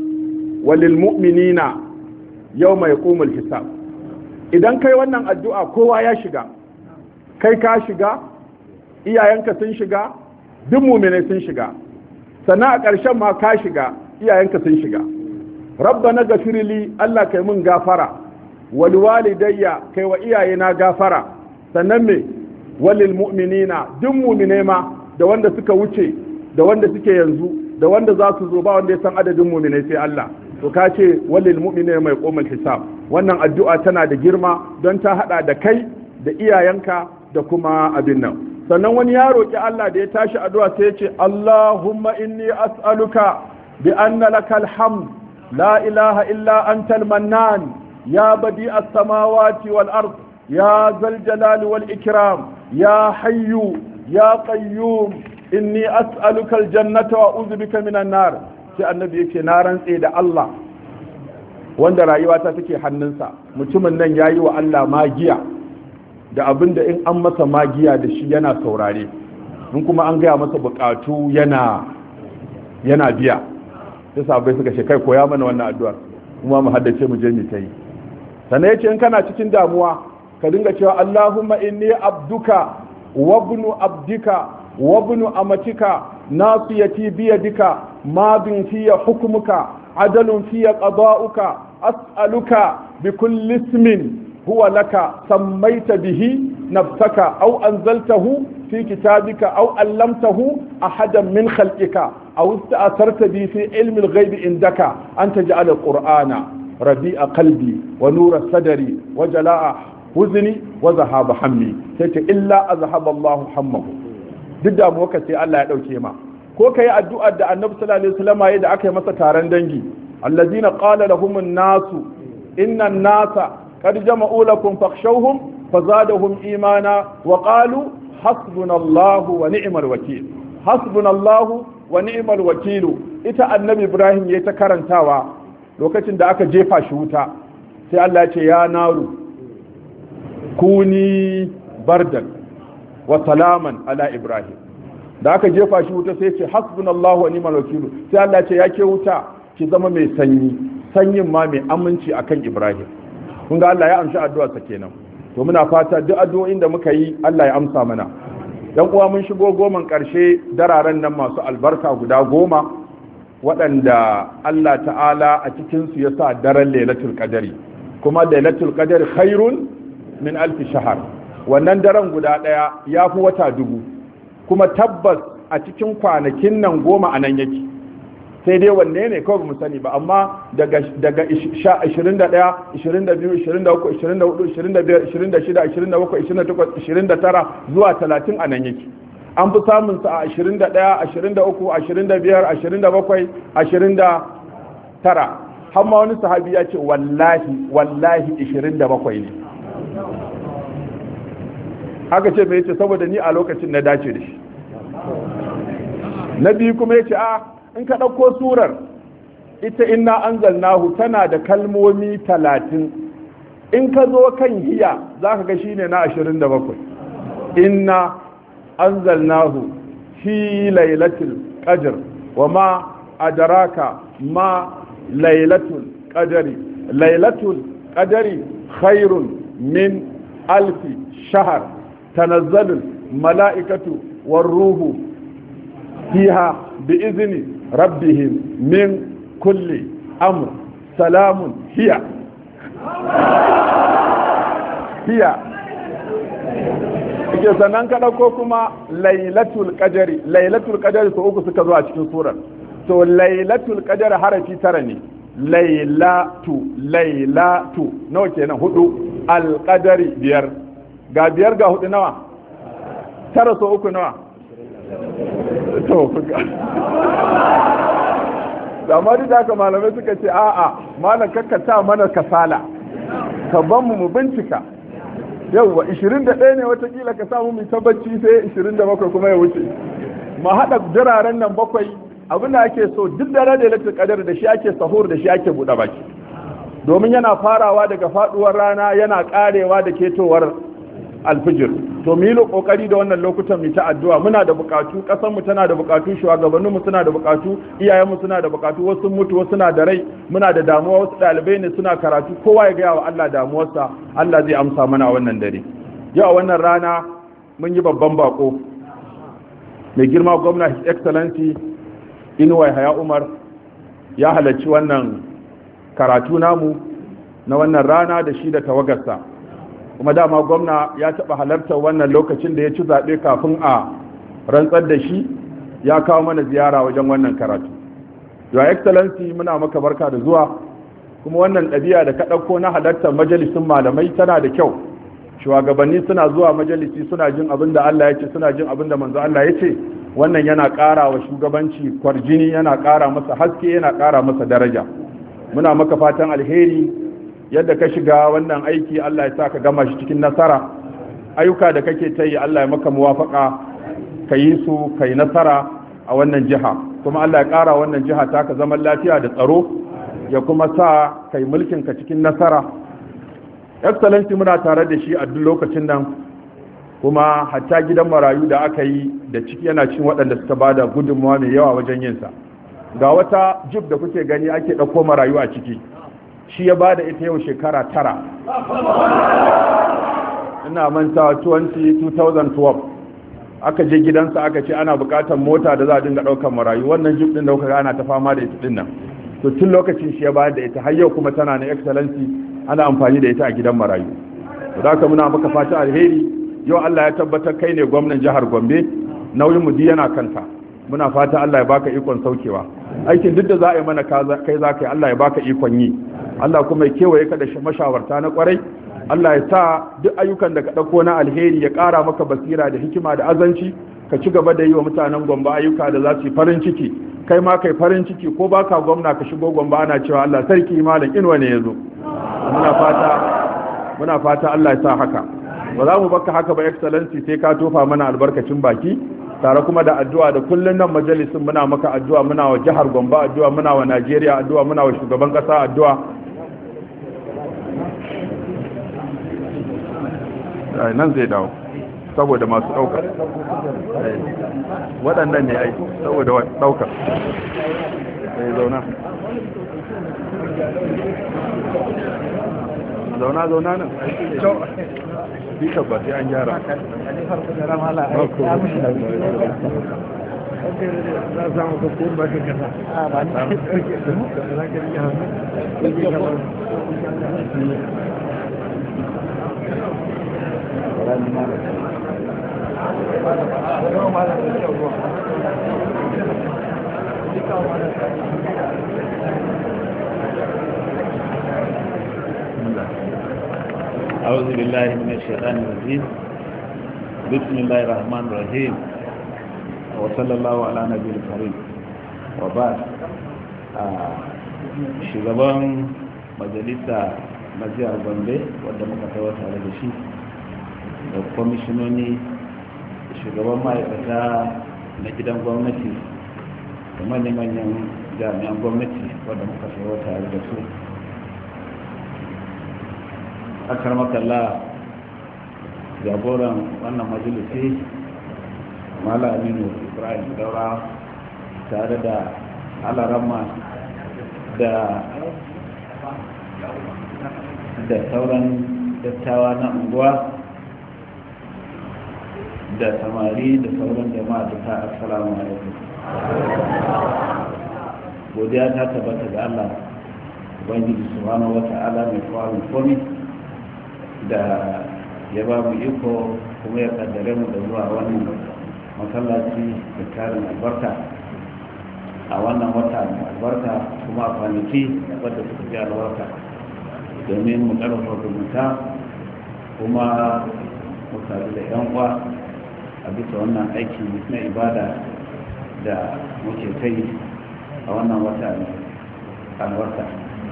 wa lilmu'minina yawma yaqumul hisab. Idan kai wannan addu'a kowa ya shiga, kai ka shiga, iyayenka sun shiga, duk mu'minai sun shiga, sannan a ƙarshen ma ka shiga, iyayenka sun shiga. Rabbana ghafirli, Allah kai mun gafara, wal walidayya kai wa iyayena gafara, sannan me walil mu'minina, duk mu'minai ma da wanda suka wuce da wanda suke yanzu da wanda za su zo, ba wanda ya san adadin mu'minai sai Allah. To ka ce walil mu'minina mai qomul hisab. Wannan addu'a tana da girma don ta hada da kai da iyayenka da kuma abin nan. Sannan wani ya roki Allah da ya tashi addu'a sai ya ce Allahumma inni as'aluka bi anna lakal hamd la ilaha illa antal mannan ya badi as-samawati wal ard ya zal jalali wal ikram ya hayyu ya qayyum inni as'aluka al jannata wa a'udhu bika minan nar. sai annabi yake na rantse da Allah wanda rayuwa ta take hannunsa, mutumin nan yayi wa Allah magiya da abinda in an masa magiya da shi yana saurare, in kuma an gaya masa bukatu yana biya. sai sahabbai suka ce kai koya mana wannan addu'ar kuma mu haddace mu je mu ta yi. sannan yace in kana cikin damuwa ka dinga cewa Allahumma inni abduka wa ibnu abdika wa ibnu amatika nasiyati biyadika madin fiya hukmuka adalun fiya qada'uka as'aluka bikulli ismin huwa laka sammaita bihi nafsaka aw anzaltahu fi kitabika aw allamtahu ahadan min khalqika aw ista'tharta bi fi ilmi al-ghayb indaka an taj'al al-qur'ana rabi'a qalbi wa nura sadri wa jala'a huzni wa zahaba hammi sai illa azhaba Allahu hammahu. duk damuwa ka sai Allah ya dauke ma. ko kai addu'ar da Annabi sallallahu alaihi wasallam yayin da aka yi masa taron dangi, allazina qala lahum an-nasu inna an-nasa qad jama'u lakum fakhshawhum fazadahum imana wa qalu hasbunallahu wa ni'mal wakeel. Hasbunallahu wa ni'mal wakeel ita Annabi Ibrahim yayi ta karantawa lokacin da aka jefa shi wuta, sai Allah ya ce ya naru kuni bardan wa salaman ala Ibrahim. da aka jefa shi wuta sai ce hasbunallahu wa ni'mal wakeel, sai Allah ya ce ya ke wuta ki zama mai sanyi, sanyin ma mai aminci akan Ibrahim. kun ga Allah ya amshi addu'arsa kenan. to muna fata duk addu'o'in da muka yi Allah ya amsa mana. dan uwa mun shigo goman karshe dararen nan masu albarka guda 10 waɗanda Allah ta'ala a cikin su ya sa daren lailatul qadari, kuma lailatul qadari khairun min alf shahr. wannan daren guda daya yafi wata 1000, kuma tabbas a cikin kwanakin nan 10 anan yake. sai dai wanne ne kawai mu sani ba, amma daga 21 22 23 24 25 26 27 28 29 zuwa 30 anan yake. an fi samun sa a 21 23 25 27 29. har ma wani sahabi ya ce wallahi 27 ne. haka ce mai yace saboda ni a lokacin na dace da shi. na biyu kuma yace in ka ɗauko surar ita inna anzalnahu tana da kalmomi 30, in ka zo kan hiya za ka ga shine na 27. inna anzalnahu fi lailatul qadr wa ma adraka ma lailatul qadri lailatul qadri khairun min alfi shahr tanazzalul mala'ikatu war ruhu fiha bi'izni rabbihim min kulli amr salamun hiya ke sannan ka dauko kuma lailatul qadri so uku suka zo a cikin surar. to lailatul qadri harafi 9 ne. lailatu nawa kenan? 4. alqadari 5. ga 5 ga 4 nawa? 9 so uku nawa? to da ma duk haka malamai suka ce a'a malam kakkata mana kasala, ka ban mu bincika. yauwa 21 ne watakila ka samu mai tabbaci sai 27 kuma ya wuce. ma haɗa jiraren nan 7 abinda ake so duk da lailatul qadr da shi ake sahur da shi ake buɗe baki, domin yana farawa daga faduwar rana yana karewa da ketowar alfijir. To mu yi kokari da wannan lokutan mu ta addu'a. Muna da bukatu, kasar mu tana da bukatu, shugabannin mu suna da bukatu, iyayen mu suna da bukatu, wasu mutu wasu suna da rai, muna da damuwa, wasu dalibai ne suna karatu, kowa ya ga wa Allah damuwarsa, Allah zai amsa mana wannan dare. Yau a wannan rana mun yi babban bako. Mai girma gwamna His Excellency Inuwa Yahaya Umar ya halarci wannan karatu namu na wannan rana da shi da tawagarsa. Kuma dama gwamna ya taɓa halartar wannan lokacin da ya ci zaɓe kafin a rantsar da shi, ya kawo mana ziyara wajen wannan karatu. Your Excellency, muna maka barka da zuwa, kuma wannan ɗabi'a da ka ɗauko na halartar majalisun malamai tana da kyau. Shugabanni suna zuwa majalisi suna jin abin da Allah ya ce, suna jin abin da manzo Allah ya ce, wannan yana ƙara wa shugabanci kwarjini, yana ƙara masa haske, yana ƙara masa daraja. Muna maka fatan alheri yadda ka shiga wannan aiki, Allah ya sa ka gama shi cikin nasara. Ayyuka da kake ta yi, Allah ya maka muwafaka ka yi su ka yi nasara a wannan jiha, kuma Allah ya ƙara wannan jiha ta ka zaman lafiya da tsaro, ya kuma sa ka yi mulkin ka cikin nasara. Excellency, muna tare da shi a duk lokacin nan, kuma hatta gidan marayu da aka yi da ciki yana cin waɗanda suka ba da gudunmawa mai yawa wajen yinsa. Ga wata jib da kuke gani ake ɗauko marayu a ciki, shi ya ba da ita yau shekara 9. Ina manta 2012 aka je gidansa aka ce ana buƙatar mota da za a dinga ɗaukar marayu, wannan jib ɗin da kuka ana ta fama da ita ɗin nan. To tun lokacin shi ya ba da ita, har yau kuma tana na Excellency ana amfani da ita a gidan marayu. Da haka muna maka fata alheri. Yau Allah ya tabbatar kai ne gwamnan jihar Gombe, nauyin mu yana kanka. Muna fata Allah ya baka ikon saukewa. Aikin duk da za a yi mana kai za ka yi, Allah ya baka ikon yi. Allah kuma ya kewaye ka da mashawarta na kwarai. Allah ya sa duk ayyukan da ka ɗauko na alheri ya ƙara maka basira da hikima da azanci, ka ci gaba da yi wa mutanen Gombe ayyuka da za su yi farin ciki. Kai ma kai farin ciki, ko baka gwamna ka shigo Gombe ana cewa Allah sarki malam Inuwa ne ya zo. Muna fata Allah ya sa haka. Ba za mu baka haka ba Excellency, sai ka tofa mana albarkacin baki, tare kuma da addu'a da kullun nan majalisin muna maka addu'a, muna wa jihar Gombe addu'a, muna wa Najeriya addu'a, muna wa shugaban kasa addu'a. Nan zai dawo saboda masu ɗaukar waɗannan ne aiki saboda ɗaukar zauna nan bika ba sai an gyara أعوذ بالله من الشيطان الرجيم. بسم الله الرحمن الرحيم، وصلى الله على نبي الكريم. وبعد shugaban majalisa na jihar Gombe wadda muka tawo tare da shi, da kwamishinoni, shugaban ma'aikata na gidan gwamnati da manyan jami'an gwamnati wadda muka tawo tare da su, akar makalla jagoran wannan majalisi Malam Aminu Ibrahim Daura, tare da Alarama da sauran dattawa na unguwa da samari da sauran jama'a duka, assalamu alaikum. Godiya ta tabbata ga Allah Ubangiji subhanahu wata'ala mai kowa mai komi da ya ba mu iko kuma ya kaddare mu da zuwa wannan masallaci da tarin albarka a wannan wata mai albarka, kuma a kwanaki wadda suka fi albarka, domin mu karfafa zumunta kuma mu sadu da yan uwa a bisa wannan aiki na ibada da muke kai a wannan wata mai albarka.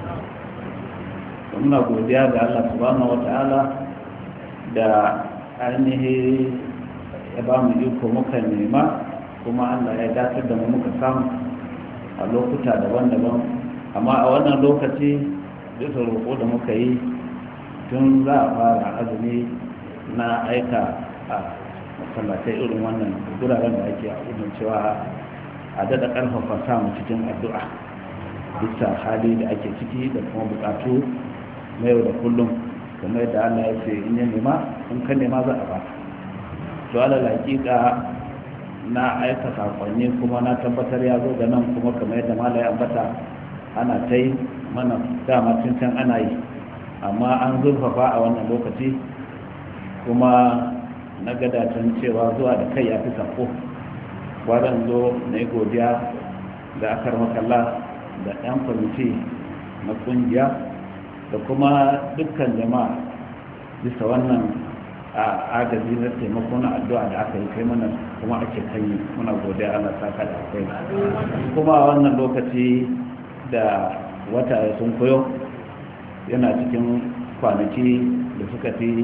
muna godiya ga Allah subhanahu wata'ala da ainihi ya ba mu iko muka nema, kuma Allah ya dace da mu muka samu a lokuta daban-daban. Amma a wannan lokaci bisa roƙo da muka yi tun za a fara azumi na aika a masallatai irin wannan guraren da ake a cewa a daɗa ƙarfafa samu cikin addu'a bisa hali da ake ciki da kuma buƙatu na yau da kullum kamar yadda Allah ya ce in ya nema in ka nema za a ba to alal hakika na aika sakonni kuma na tabbatar ya zo da nan kuma kamar yadda malai ambata ana ta yi mana dama tun can ana yi amma an zurfafa a wannan lokaci kuma na gadatan cewa zuwa da kai ya fi sako wadan zo na yi godiya da akar makalla da 'yan kwamiti na kungiya da kuma dukkan jama'a bisa wannan agaji na taimako na addu'a da aka yi kai mana kuma ake kai muna godiya Allah saka da kai kuma wannan lokaci da wata ya sun koyo yana cikin kwanaki da suka fi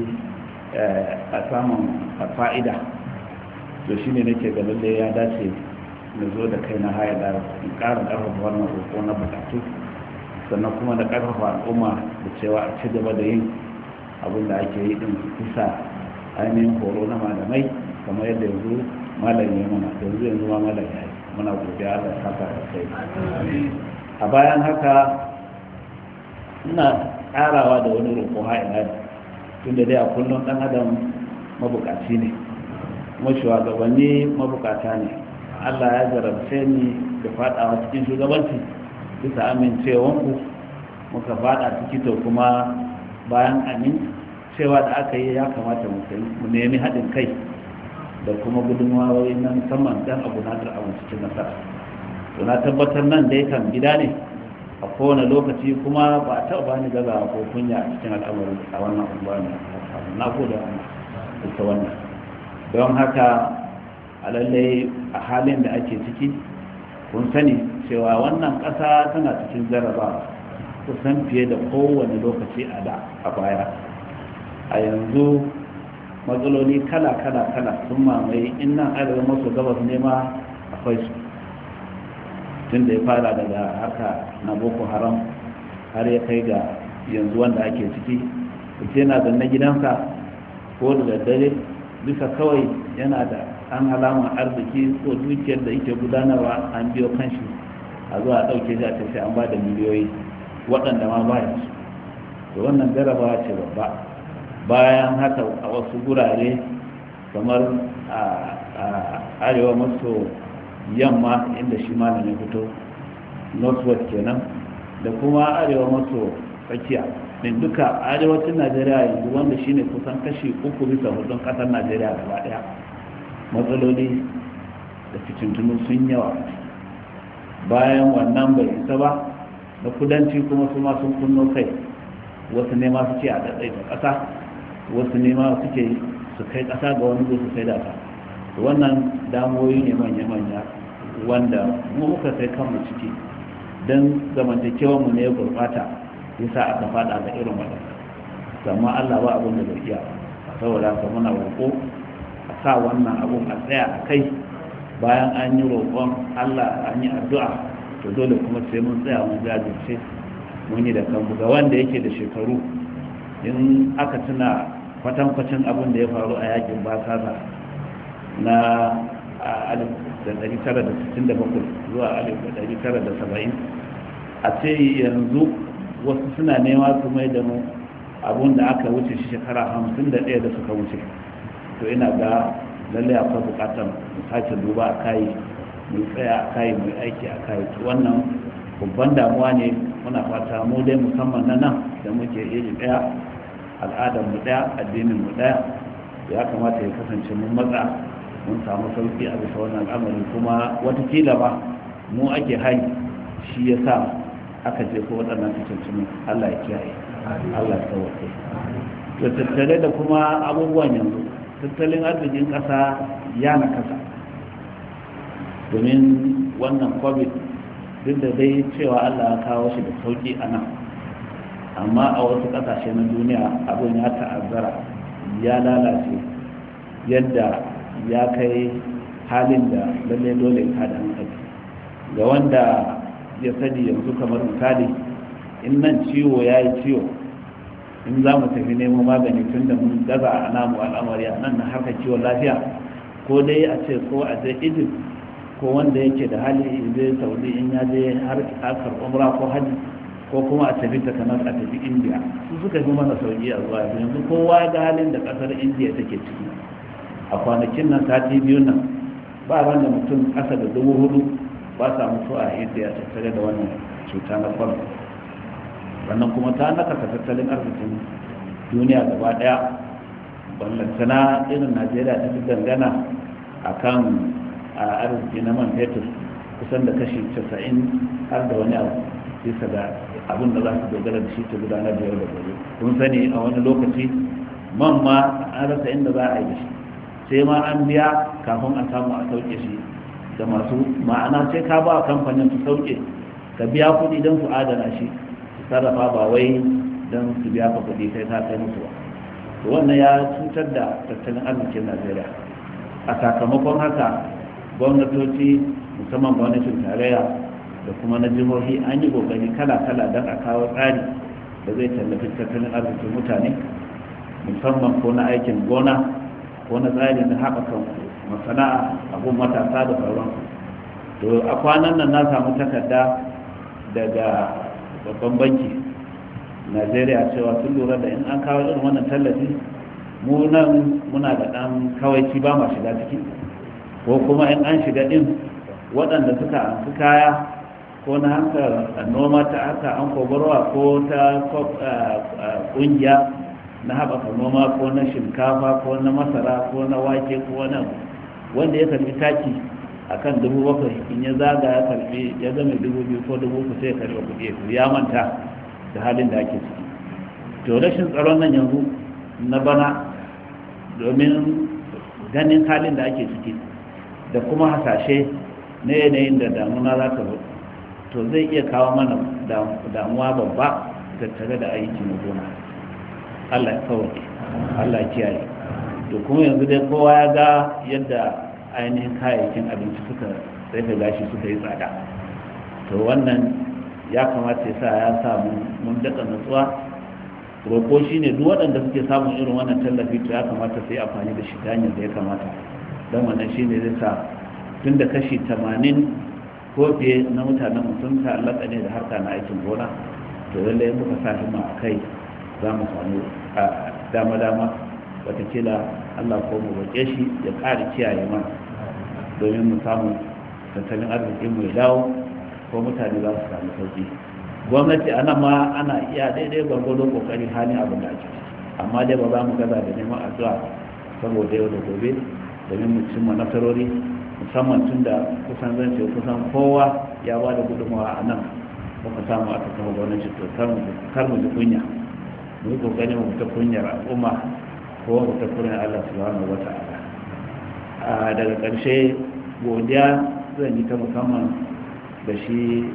a samun fa'ida to shi ne nake ga lalle ya dace na zo da kai na haya da ƙara ƙarfafa wannan roƙo na bukatu sannan kuma da ƙarfafa al'umma da cewa a ci gaba da yin abin da ake yi din bisa ainihin horo na malamai kamar yadda yanzu malam ya mana yanzu ma malam ya yi muna godiya da saka da kai a bayan haka ina ƙarawa da wani roƙo ha'ila tunda dai a kullum ɗan adam mabukaci ne kuma shugabanni mabukata ne Allah ya jarabce ni da faɗawa cikin shugabanci bisa amincewanku muka faɗa ciki to kuma bayan cewa da aka yi ya kamata mu nemi haɗin kai da kuma gudunmawoyi na musamman dan abu na da abu cikin nasara to na tabbatar nan dai kan gida ne a kowane lokaci kuma ba a taɓa bani gaza ko kunya a cikin al'amari a wannan unguwa ne na gode ita wannan don haka a lallai a halin da ake ciki kun sani cewa wannan ƙasa tana cikin jarrabawa kusan fiye da kowane lokaci a baya a yanzu matsaloli kala sun mamaye innan arewa maso gabas ne ma akwai su tun da ya fara daga haka na boko haram har ya kai ga yanzu wanda ake ciki ita yana zanne gidansa ko da daddare bisa kawai yana da an alaman arziki ko dukiyar da yake gudanarwa an biyo kanshi a zuwa ɗauke shi a sai an ba da miliyoyi waɗanda ma baya su to wannan jarabawa ce babba bayan haka a wasu gurare kamar a arewa maso yamma inda shi malamin fito northwest kenan da kuma arewa maso tsakiya din duka arewacin najeriya yanzu wanda shine kusan kashi 3/4 kasar najeriya gaba daya matsaloli da fitintunu sun yawa bayan wannan bai isa ba na kudanci kuma su ma sun kunno kai wasu nema suke a ɗaiɗaita ƙasa wasu nema suke su kai ƙasa ga wani su kai da ta wannan damoyi ne manya-manya wanda mu muka sai kanmu ciki don zamantakewar mu ne ya gurɓata yasa aka fada ga irin waɗanda amma Allah ba abin da bai iya saboda haka muna roƙo a sa wannan abun a tsaya a kai bayan an yi roƙon Allah an yi addu'a to dole kuma sai mun tsaya mun jajirce mun yi da kanmu ga wanda yake da shekaru in aka tuna kwatankwacin abin da ya faru a yakin basasa na 1967 zuwa 1970 a ce yanzu wasu suna nema su mai da mu abun da aka wuce shi shekara 51 da suka wuce to ina ga lalle akwai bukatar mu sake duba a kai mu tsaya a kai mu aiki a kai wannan babban damuwa ne muna fata mu dai musamman na nan da muke iri daya al'adar mu daya addinin mu daya ya kamata ya kasance mun matsa mun samu sauki a bisa wannan al'amari kuma watakila ba mu ake hai shi ya sa aka je ko waɗannan fitattunu Allah ya kiyaye Allah ya tawaye to tattare da kuma abubuwan yanzu tattalin arzikin ƙasa ya nakasa domin wannan covid duk da dai cewa Allah ya kawo shi da sauki a nan amma a wasu ƙasashe na duniya abin ya ta'azzara ya lalace yadda ya kai halin da lalle dole ya kada hankali ga wanda ya sani yanzu kamar misali in nan ciwo ya yi ciwo in za mu tafi neman magani tun da mun gaza a namu al'amari a nan na harkar kiwon lafiya, ko dai a ce ko a je Egypt, ko wanda yake da hali zai Saudi in ya je har harkar umra ko hajji, ko kuma a tafi takanas a tafi India. Su suka fi mana sauki a zuwa yanzu. Kowa ya ga halin da kasar India take ciki a kwanakin nan sati biyu nan, ba ran da mutum ƙasa da 4,000 ba sa mutu a India tattare da wannan cuta na kwallo. Wannan kuma ta nakasa tattalin arzikin duniya gaba daya, ballantana irin Najeriya ta fi dangana a kan arziki na man fetur kusan da kashi 90 har da wani abu bisa ga abin da za su dogara da shi ta gudanar da yau da gobe. Kun sani a wani lokaci man ma an rasa inda za a yi shi, sai ma an biya kafin a samu a sauke shi da masu ma'ana, sai ka ba kamfanin su sauke, ka biya kuɗi don su adana shi sarrafa, ba wai don su biya ka kuɗi kai ta kai musu ba. To wannan ya cutar da tattalin arzikin Najeriya. A sakamakon haka gwamnatoci, musamman gwamnatin tarayya da kuma na jihohi, an yi kokari kala-kala don a kawo tsari da zai tallafi tattalin arzikin mutane, musamman ko na aikin gona ko na tsari na haɓaka masana'a abun matasa da sauransu. To a kwanan nan na samu takarda daga babban banki Najeriya cewa sun lura da in an kawo irin wannan tallafi, mu nan muna da ɗan kawaici ba ma shiga ciki, ko kuma in an shiga ɗin waɗanda suka amfi kaya ko na hankar noma ta haka an kobarwa ko ta ƙungiya na haɓaka noma ko na shinkafa ko na masara ko na wake ko wani wanda ya karbi taki akan 7,000 in ya zaga ya karbi ya zama 2,000 ko 3,000 sai ya karbi kuɗi ya manta da halin da ake ciki. To rashin tsaron nan yanzu na bana, domin ganin halin da ake ciki da kuma hasashe na yanayin da damuna za ta zo, to zai iya kawo mana damuwa babba tattare da aiki na gona. Allah ya kawai, Allah ya kiyaye. To kuma yanzu dai kowa ya ga yadda ainihin kayayyakin abinci suka sai gashi suka yi tsada. To wannan ya kamata ya sa mun daɗa nutsuwa. Roƙo shi ne duk waɗanda suke samun irin wannan tallafi, to ya kamata su yi amfani da shi ta hanyar da ya kamata, don wannan shi ne zai sa tun da kashi 80 ko fiye na mutanen sun ta'allaka ne da harka na aikin gona. To lallai muka sa himma a kai za mu samu dama-dama, watakila Allah ko mu roƙe shi ya ƙara kiyaye mana, domin mu samu tattalin arzikin mu ya dawo ko mutane za su samu sauki. Gwamnati a nan ma ana iya daidai gwargwado kokari halin abin da ake, amma dai ba za mu gaza da neman addu'a saboda yau da gobe domin mu cimma nasarori, musamman tun da kusan kowa ya ba da gudunmawa a nan muka samu aka kama gwamnati. To kar mu ji kunya, mu yi kokari mu ta kunyar al'umma ko mu ta kunyar Allah subhanahu wa ta'ala. Daga ƙarshe godiya zan yi ta musamman da shi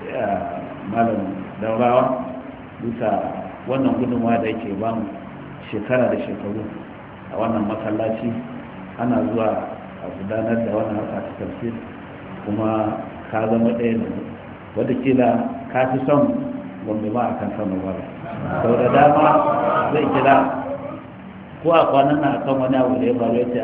malam daurawa bisa wannan gudunmawa da yake ba mu shekara da shekaru a wannan masallaci. Ana zuwa a gudanar da wannan harka ta tafsir, kuma ka zama ɗaya da wadda ka fi son gombe ma a kan sanar wani sau da dama zai kira ko a kwanan na akan wani abu da ya faru ya ce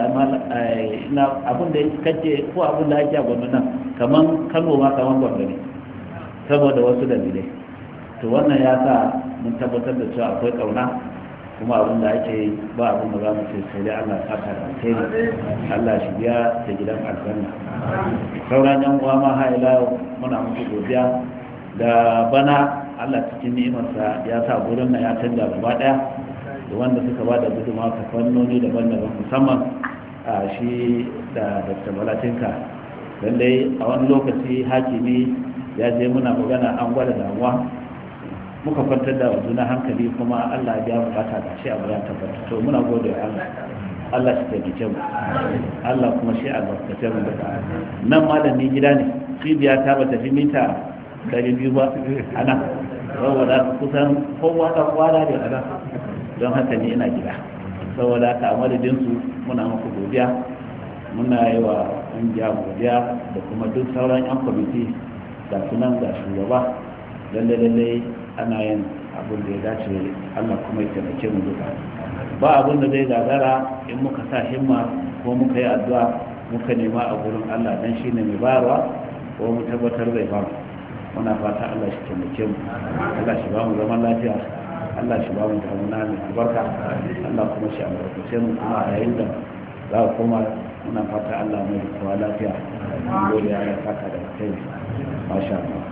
abin da kake ko abin da ake a gombe nan kaman Kano ma kaman gombe ne saboda wasu dalilai. To wannan ya sa mun tabbatar da cewa akwai kauna, kuma abin da ake ba abin da za mu ce sai dai Allah ya saka da alheri, Allah shi biya ta gidan aljanna. Sauran yan uwa ma ha ila muna muku godiya da bana Allah cikin ni'imarsa ya sa gurin nan ya canja gaba daya, da wanda suka ba da gudunmawa ta fannoni daban-daban, musamman a shi da Dr. Balatinka. Lallai a wani lokaci hakimi ya je muna magana an gwada damuwa, muka kwantar da juna hankali, kuma Allah ya bukata da shi abu ya tabbata. To muna gode wa Allah, Allah shi taimake mu, Allah kuma shi albarkace mu duka. Nan malami gida ne, cibiya ta bata fi mita 200 ba ana, saboda kusan kowa ta kwada da ana, don haka ne ina gida. Saboda haka a madadin su muna muku godiya, muna yi wa ƙungiya godiya da kuma duk sauran 'yan kwamiti da sunan ga shugaba. Lalle ana yin abin da ya dace Allah kuma ya taimake mu duka. Ba abin da zai gagara in muka sa himma ko muka yi addu'a muka nema a gurin Allah dan shine mai bayarwa ko mu tabbatar zai ba mu. Muna fata Allah shi taimake mu, Allah shi ba mu zaman lafiya, Allah shi ba mu damuna mai albarka, Allah kuma shi albarkace mu kuma a yayin da za ku koma muna fata Allah mai kowa lafiya. Mun gode Allah saka da kai. Masha Allah.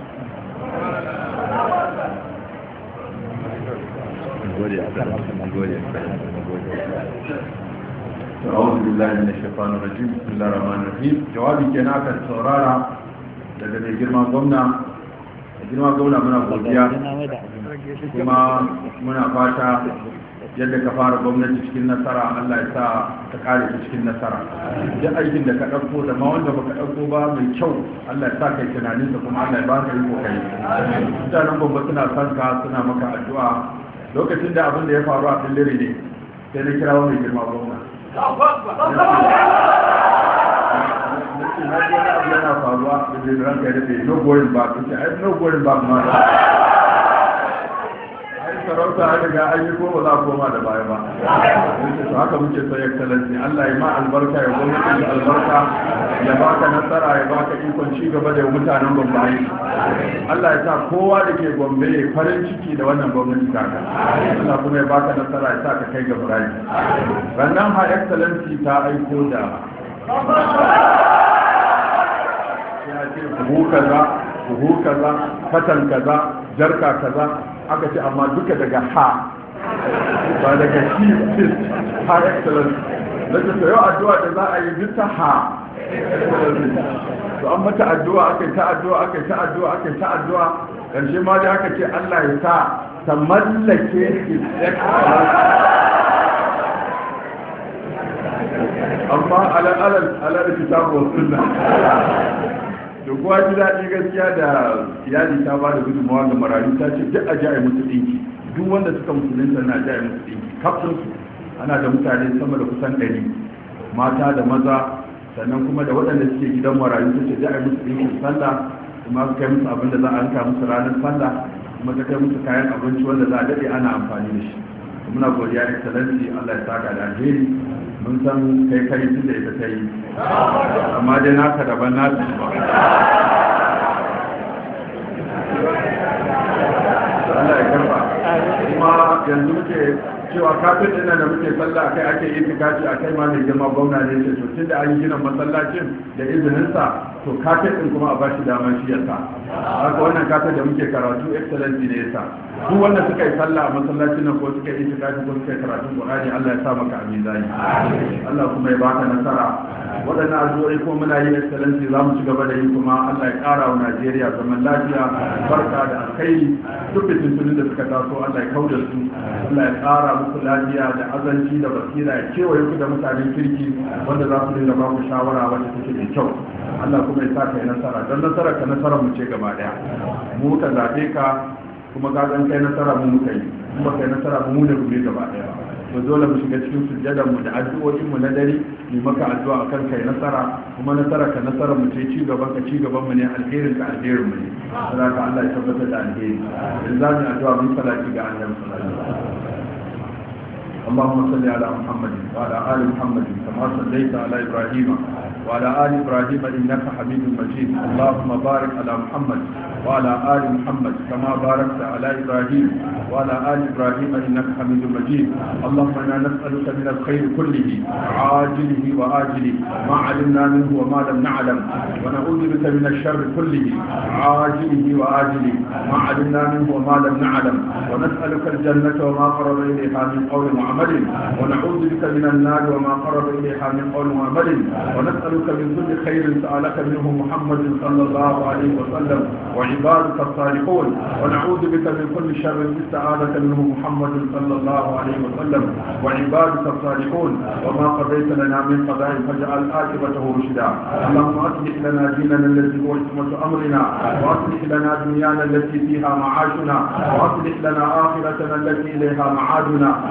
أعوذ بالله من الشيطان الرجيم بسم الله الرحمن الرحيم جوابي kenan aka saurara daga mai girma gwamna muna godiya kuma muna fata yadda ka fara gwamnati cikin nasara Allah ya sa ta kare ta cikin nasara duk aikin da ka ɗauko da ma wanda baka ɗauko ba mai kyau Allah ya sa kai tunanin da kuma Allah ya ba ka yi kokari mutanen gwamnati suna son ka suna maka addu'a lokacin da abin da ya faru a filliri ne sai na kira wani girma gwamna na ji wani abu yana faruwa da zai ranka ya daɗe no going back no going back ma sarauta a daga an yi ko ba za a koma da baya ba to haka muke so excellency Allah ya ma albarka ya gwamnati da albarka ya baka nasara ya baka ikon ci gaba da mutanen Gombe Allah ya sa kowa da ke Gombe ya farin ciki da wannan gwamnati taka Allah kuma ya baka nasara ya sa ka kai ga burayi rannan ha excellency ta aiko da ya ce buhu kaza fatan kaza jarka kaza aka ce amma duka daga ha ba daga shi ha excellence da ta yau addu'a da za a yi duk ta ha to an mata addu'a aka yi ta addu'a aka yi ta addu'a aka yi ta addu'a ƙarshe ma da aka ce Allah ya sa ta mallake his excellence amma alal kitabu wa sunna to kuwa ji daɗi gaskiya da iyali ta ba da gudunmawa ga marayu ta ce duk a ji a yi musu ɗinki duk wanda suka musulunta na ji a yi musu ɗinki kafin su ana da mutane sama da kusan 100 mata da maza sannan kuma da waɗanda suke gidan marayu ta ce ji a yi musu ɗinkin sallah kuma su kai musu abin da za a yanka musu ranar sallah kuma ta kai musu kayan abinci wanda za a daɗe ana amfani da shi muna godiya excellency Allah ya saka da alheri mun san kai kai tun da ita ta yi amma dai naka daban nasu Allah ya karba kuma yanzu muke cewa kafin ɗin da muke sallah akai ake yi tikaci akai ma mai girma gwamna ne ce to tun da an yi gina masallacin da izininsa to kafin ɗin kuma a ba shi damar shi yasa haka wannan kafin da muke karatu excellency ne yasa duk wanda suka yi sallah a masallacin nan ko suka yi tikaci ko suka yi karatun Qur'ani Allah ya sa maka a mizani Allah kuma ya baka nasara waɗannan addu'o'i ko muna yi excellency za mu ci gaba da yi kuma Allah ya ƙara wa Najeriya zaman lafiya barka da alkhairi duk fitintunin da suka taso Allah ya kauda su Allah ya ƙara muku lafiya da azanci da basira ya kewaye ku da mutanen kirki wanda za su dinga ba ku shawara wacce take da kyau Allah kuma ya sa ka yi nasara don nasara ka nasarar mu ce gaba daya mu ka zaɓe ka kuma ka zan kai nasara mu muka yi kuma kai nasara mu da gobe gaba daya to dole mu shiga cikin sujjadan mu da addu'o'in mu na dare mu maka addu'a akan kai nasara kuma nasara ka nasara mu ce ci gaban ka ci gaban mu ne alherin ka alherin mu ne saboda Allah ya tabbatar da alheri dan zamu addu'a mun salati ga Annabi sallallahu alaihi wasallam اللهم صل على محمد وعلى آل محمد كما صليت على إبراهيم وعلى آل إبراهيم إنك حميد مجيد اللهم بارك على محمد وعلى آل محمد كما باركت على إبراهيم وعلى آل إبراهيم إنك حميد مجيد اللهم إنا نسألك من الخير كله عاجله وآجله ما علمنا منه وما لم نعلم ونعوذ بك من الشر كله عاجله وآجله ما علمنا منه وما لم نعلم ونسألك الجنة وما قرب إليها من قول وعمل ونعوذ بك من النار وما قرب إليها من قول وعمل ونسألك من كل خير سألك منه محمد صلى الله عليه وسلم وعبادك الصالحون ونعوذ بك من كل شر استعاذك منه محمد صلى الله عليه وسلم وعبادك الصالحون وما قضيت لنا من قضاء فاجعل عاقبته رشدا اللهم أصلح لنا ديننا الذي هو عصمة أمرنا وأصلح لنا دنيانا التي فيها معاشنا وأصلح لنا آخرتنا التي إليها معادنا واجعل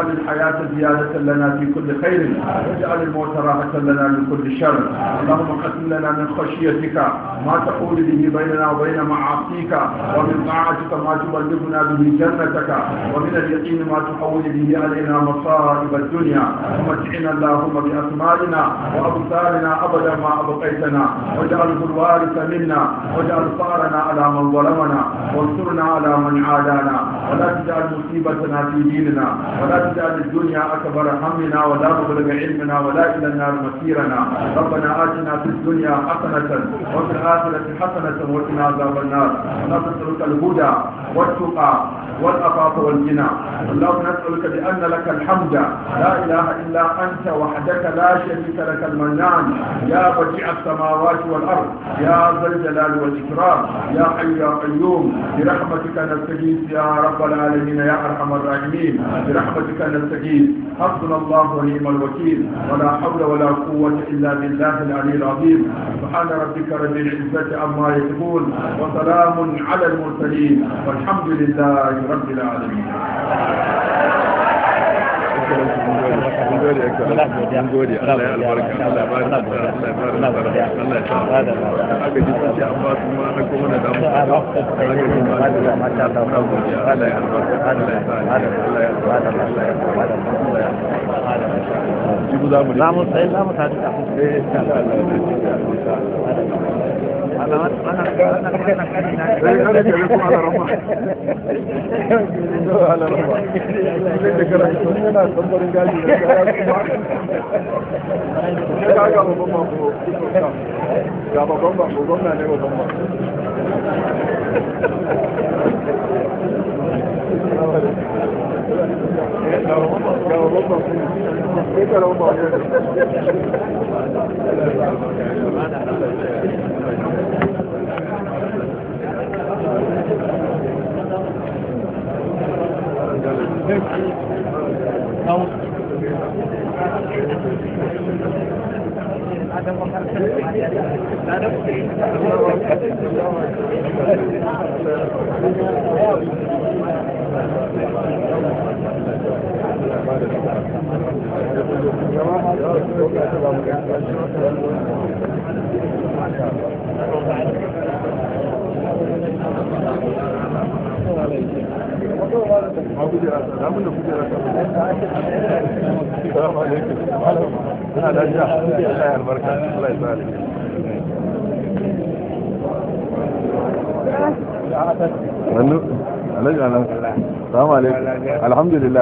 الحياة زيادة لنا في كل خير واجعل الموت راحة لنا من كل شر اللهم قسم لنا من خشيتك ما تحول به بيننا وبين معاصيك ومن طاعتك ما تبلغنا به جنتك ومن اليقين ما تحول به علينا مصائب الدنيا ومتعنا اللهم بأسمائنا وأبصارنا أبدا ما أبقيتنا واجعله الوارث منا واجعل ثارنا على من ظلمنا وانصرنا على من عادانا ولا تجعل مصيبتنا في ديننا ولا تجعل الدنيا أكبر همنا ولا مبلغ علمنا ولا إلى النار مسيرنا ربنا آتنا في الدنيا حسنة وفي الآخرة حسنة وقنا عذاب النار ونسألك الهدى والتقى والعفاف والغنى اللهم نسألك بأن لك الحمد لا إله إلا أنت وحدك لا شريك لك المنان يا بديع السماوات والأرض يا ذا الجلال والإكرام يا حي يا قيوم برحمتك نستغيث يا رب العالمين يا أرحم الراحمين برحمتك نستغيث حسبنا الله ونعم الوكيل ولا حول ولا قوة إلا بالله العلي العظيم سبحان ربك رب العزة عما يصفون وسلام على المرسلين والحمد لله رب العالمين. السلام عليكم. الحمد لله.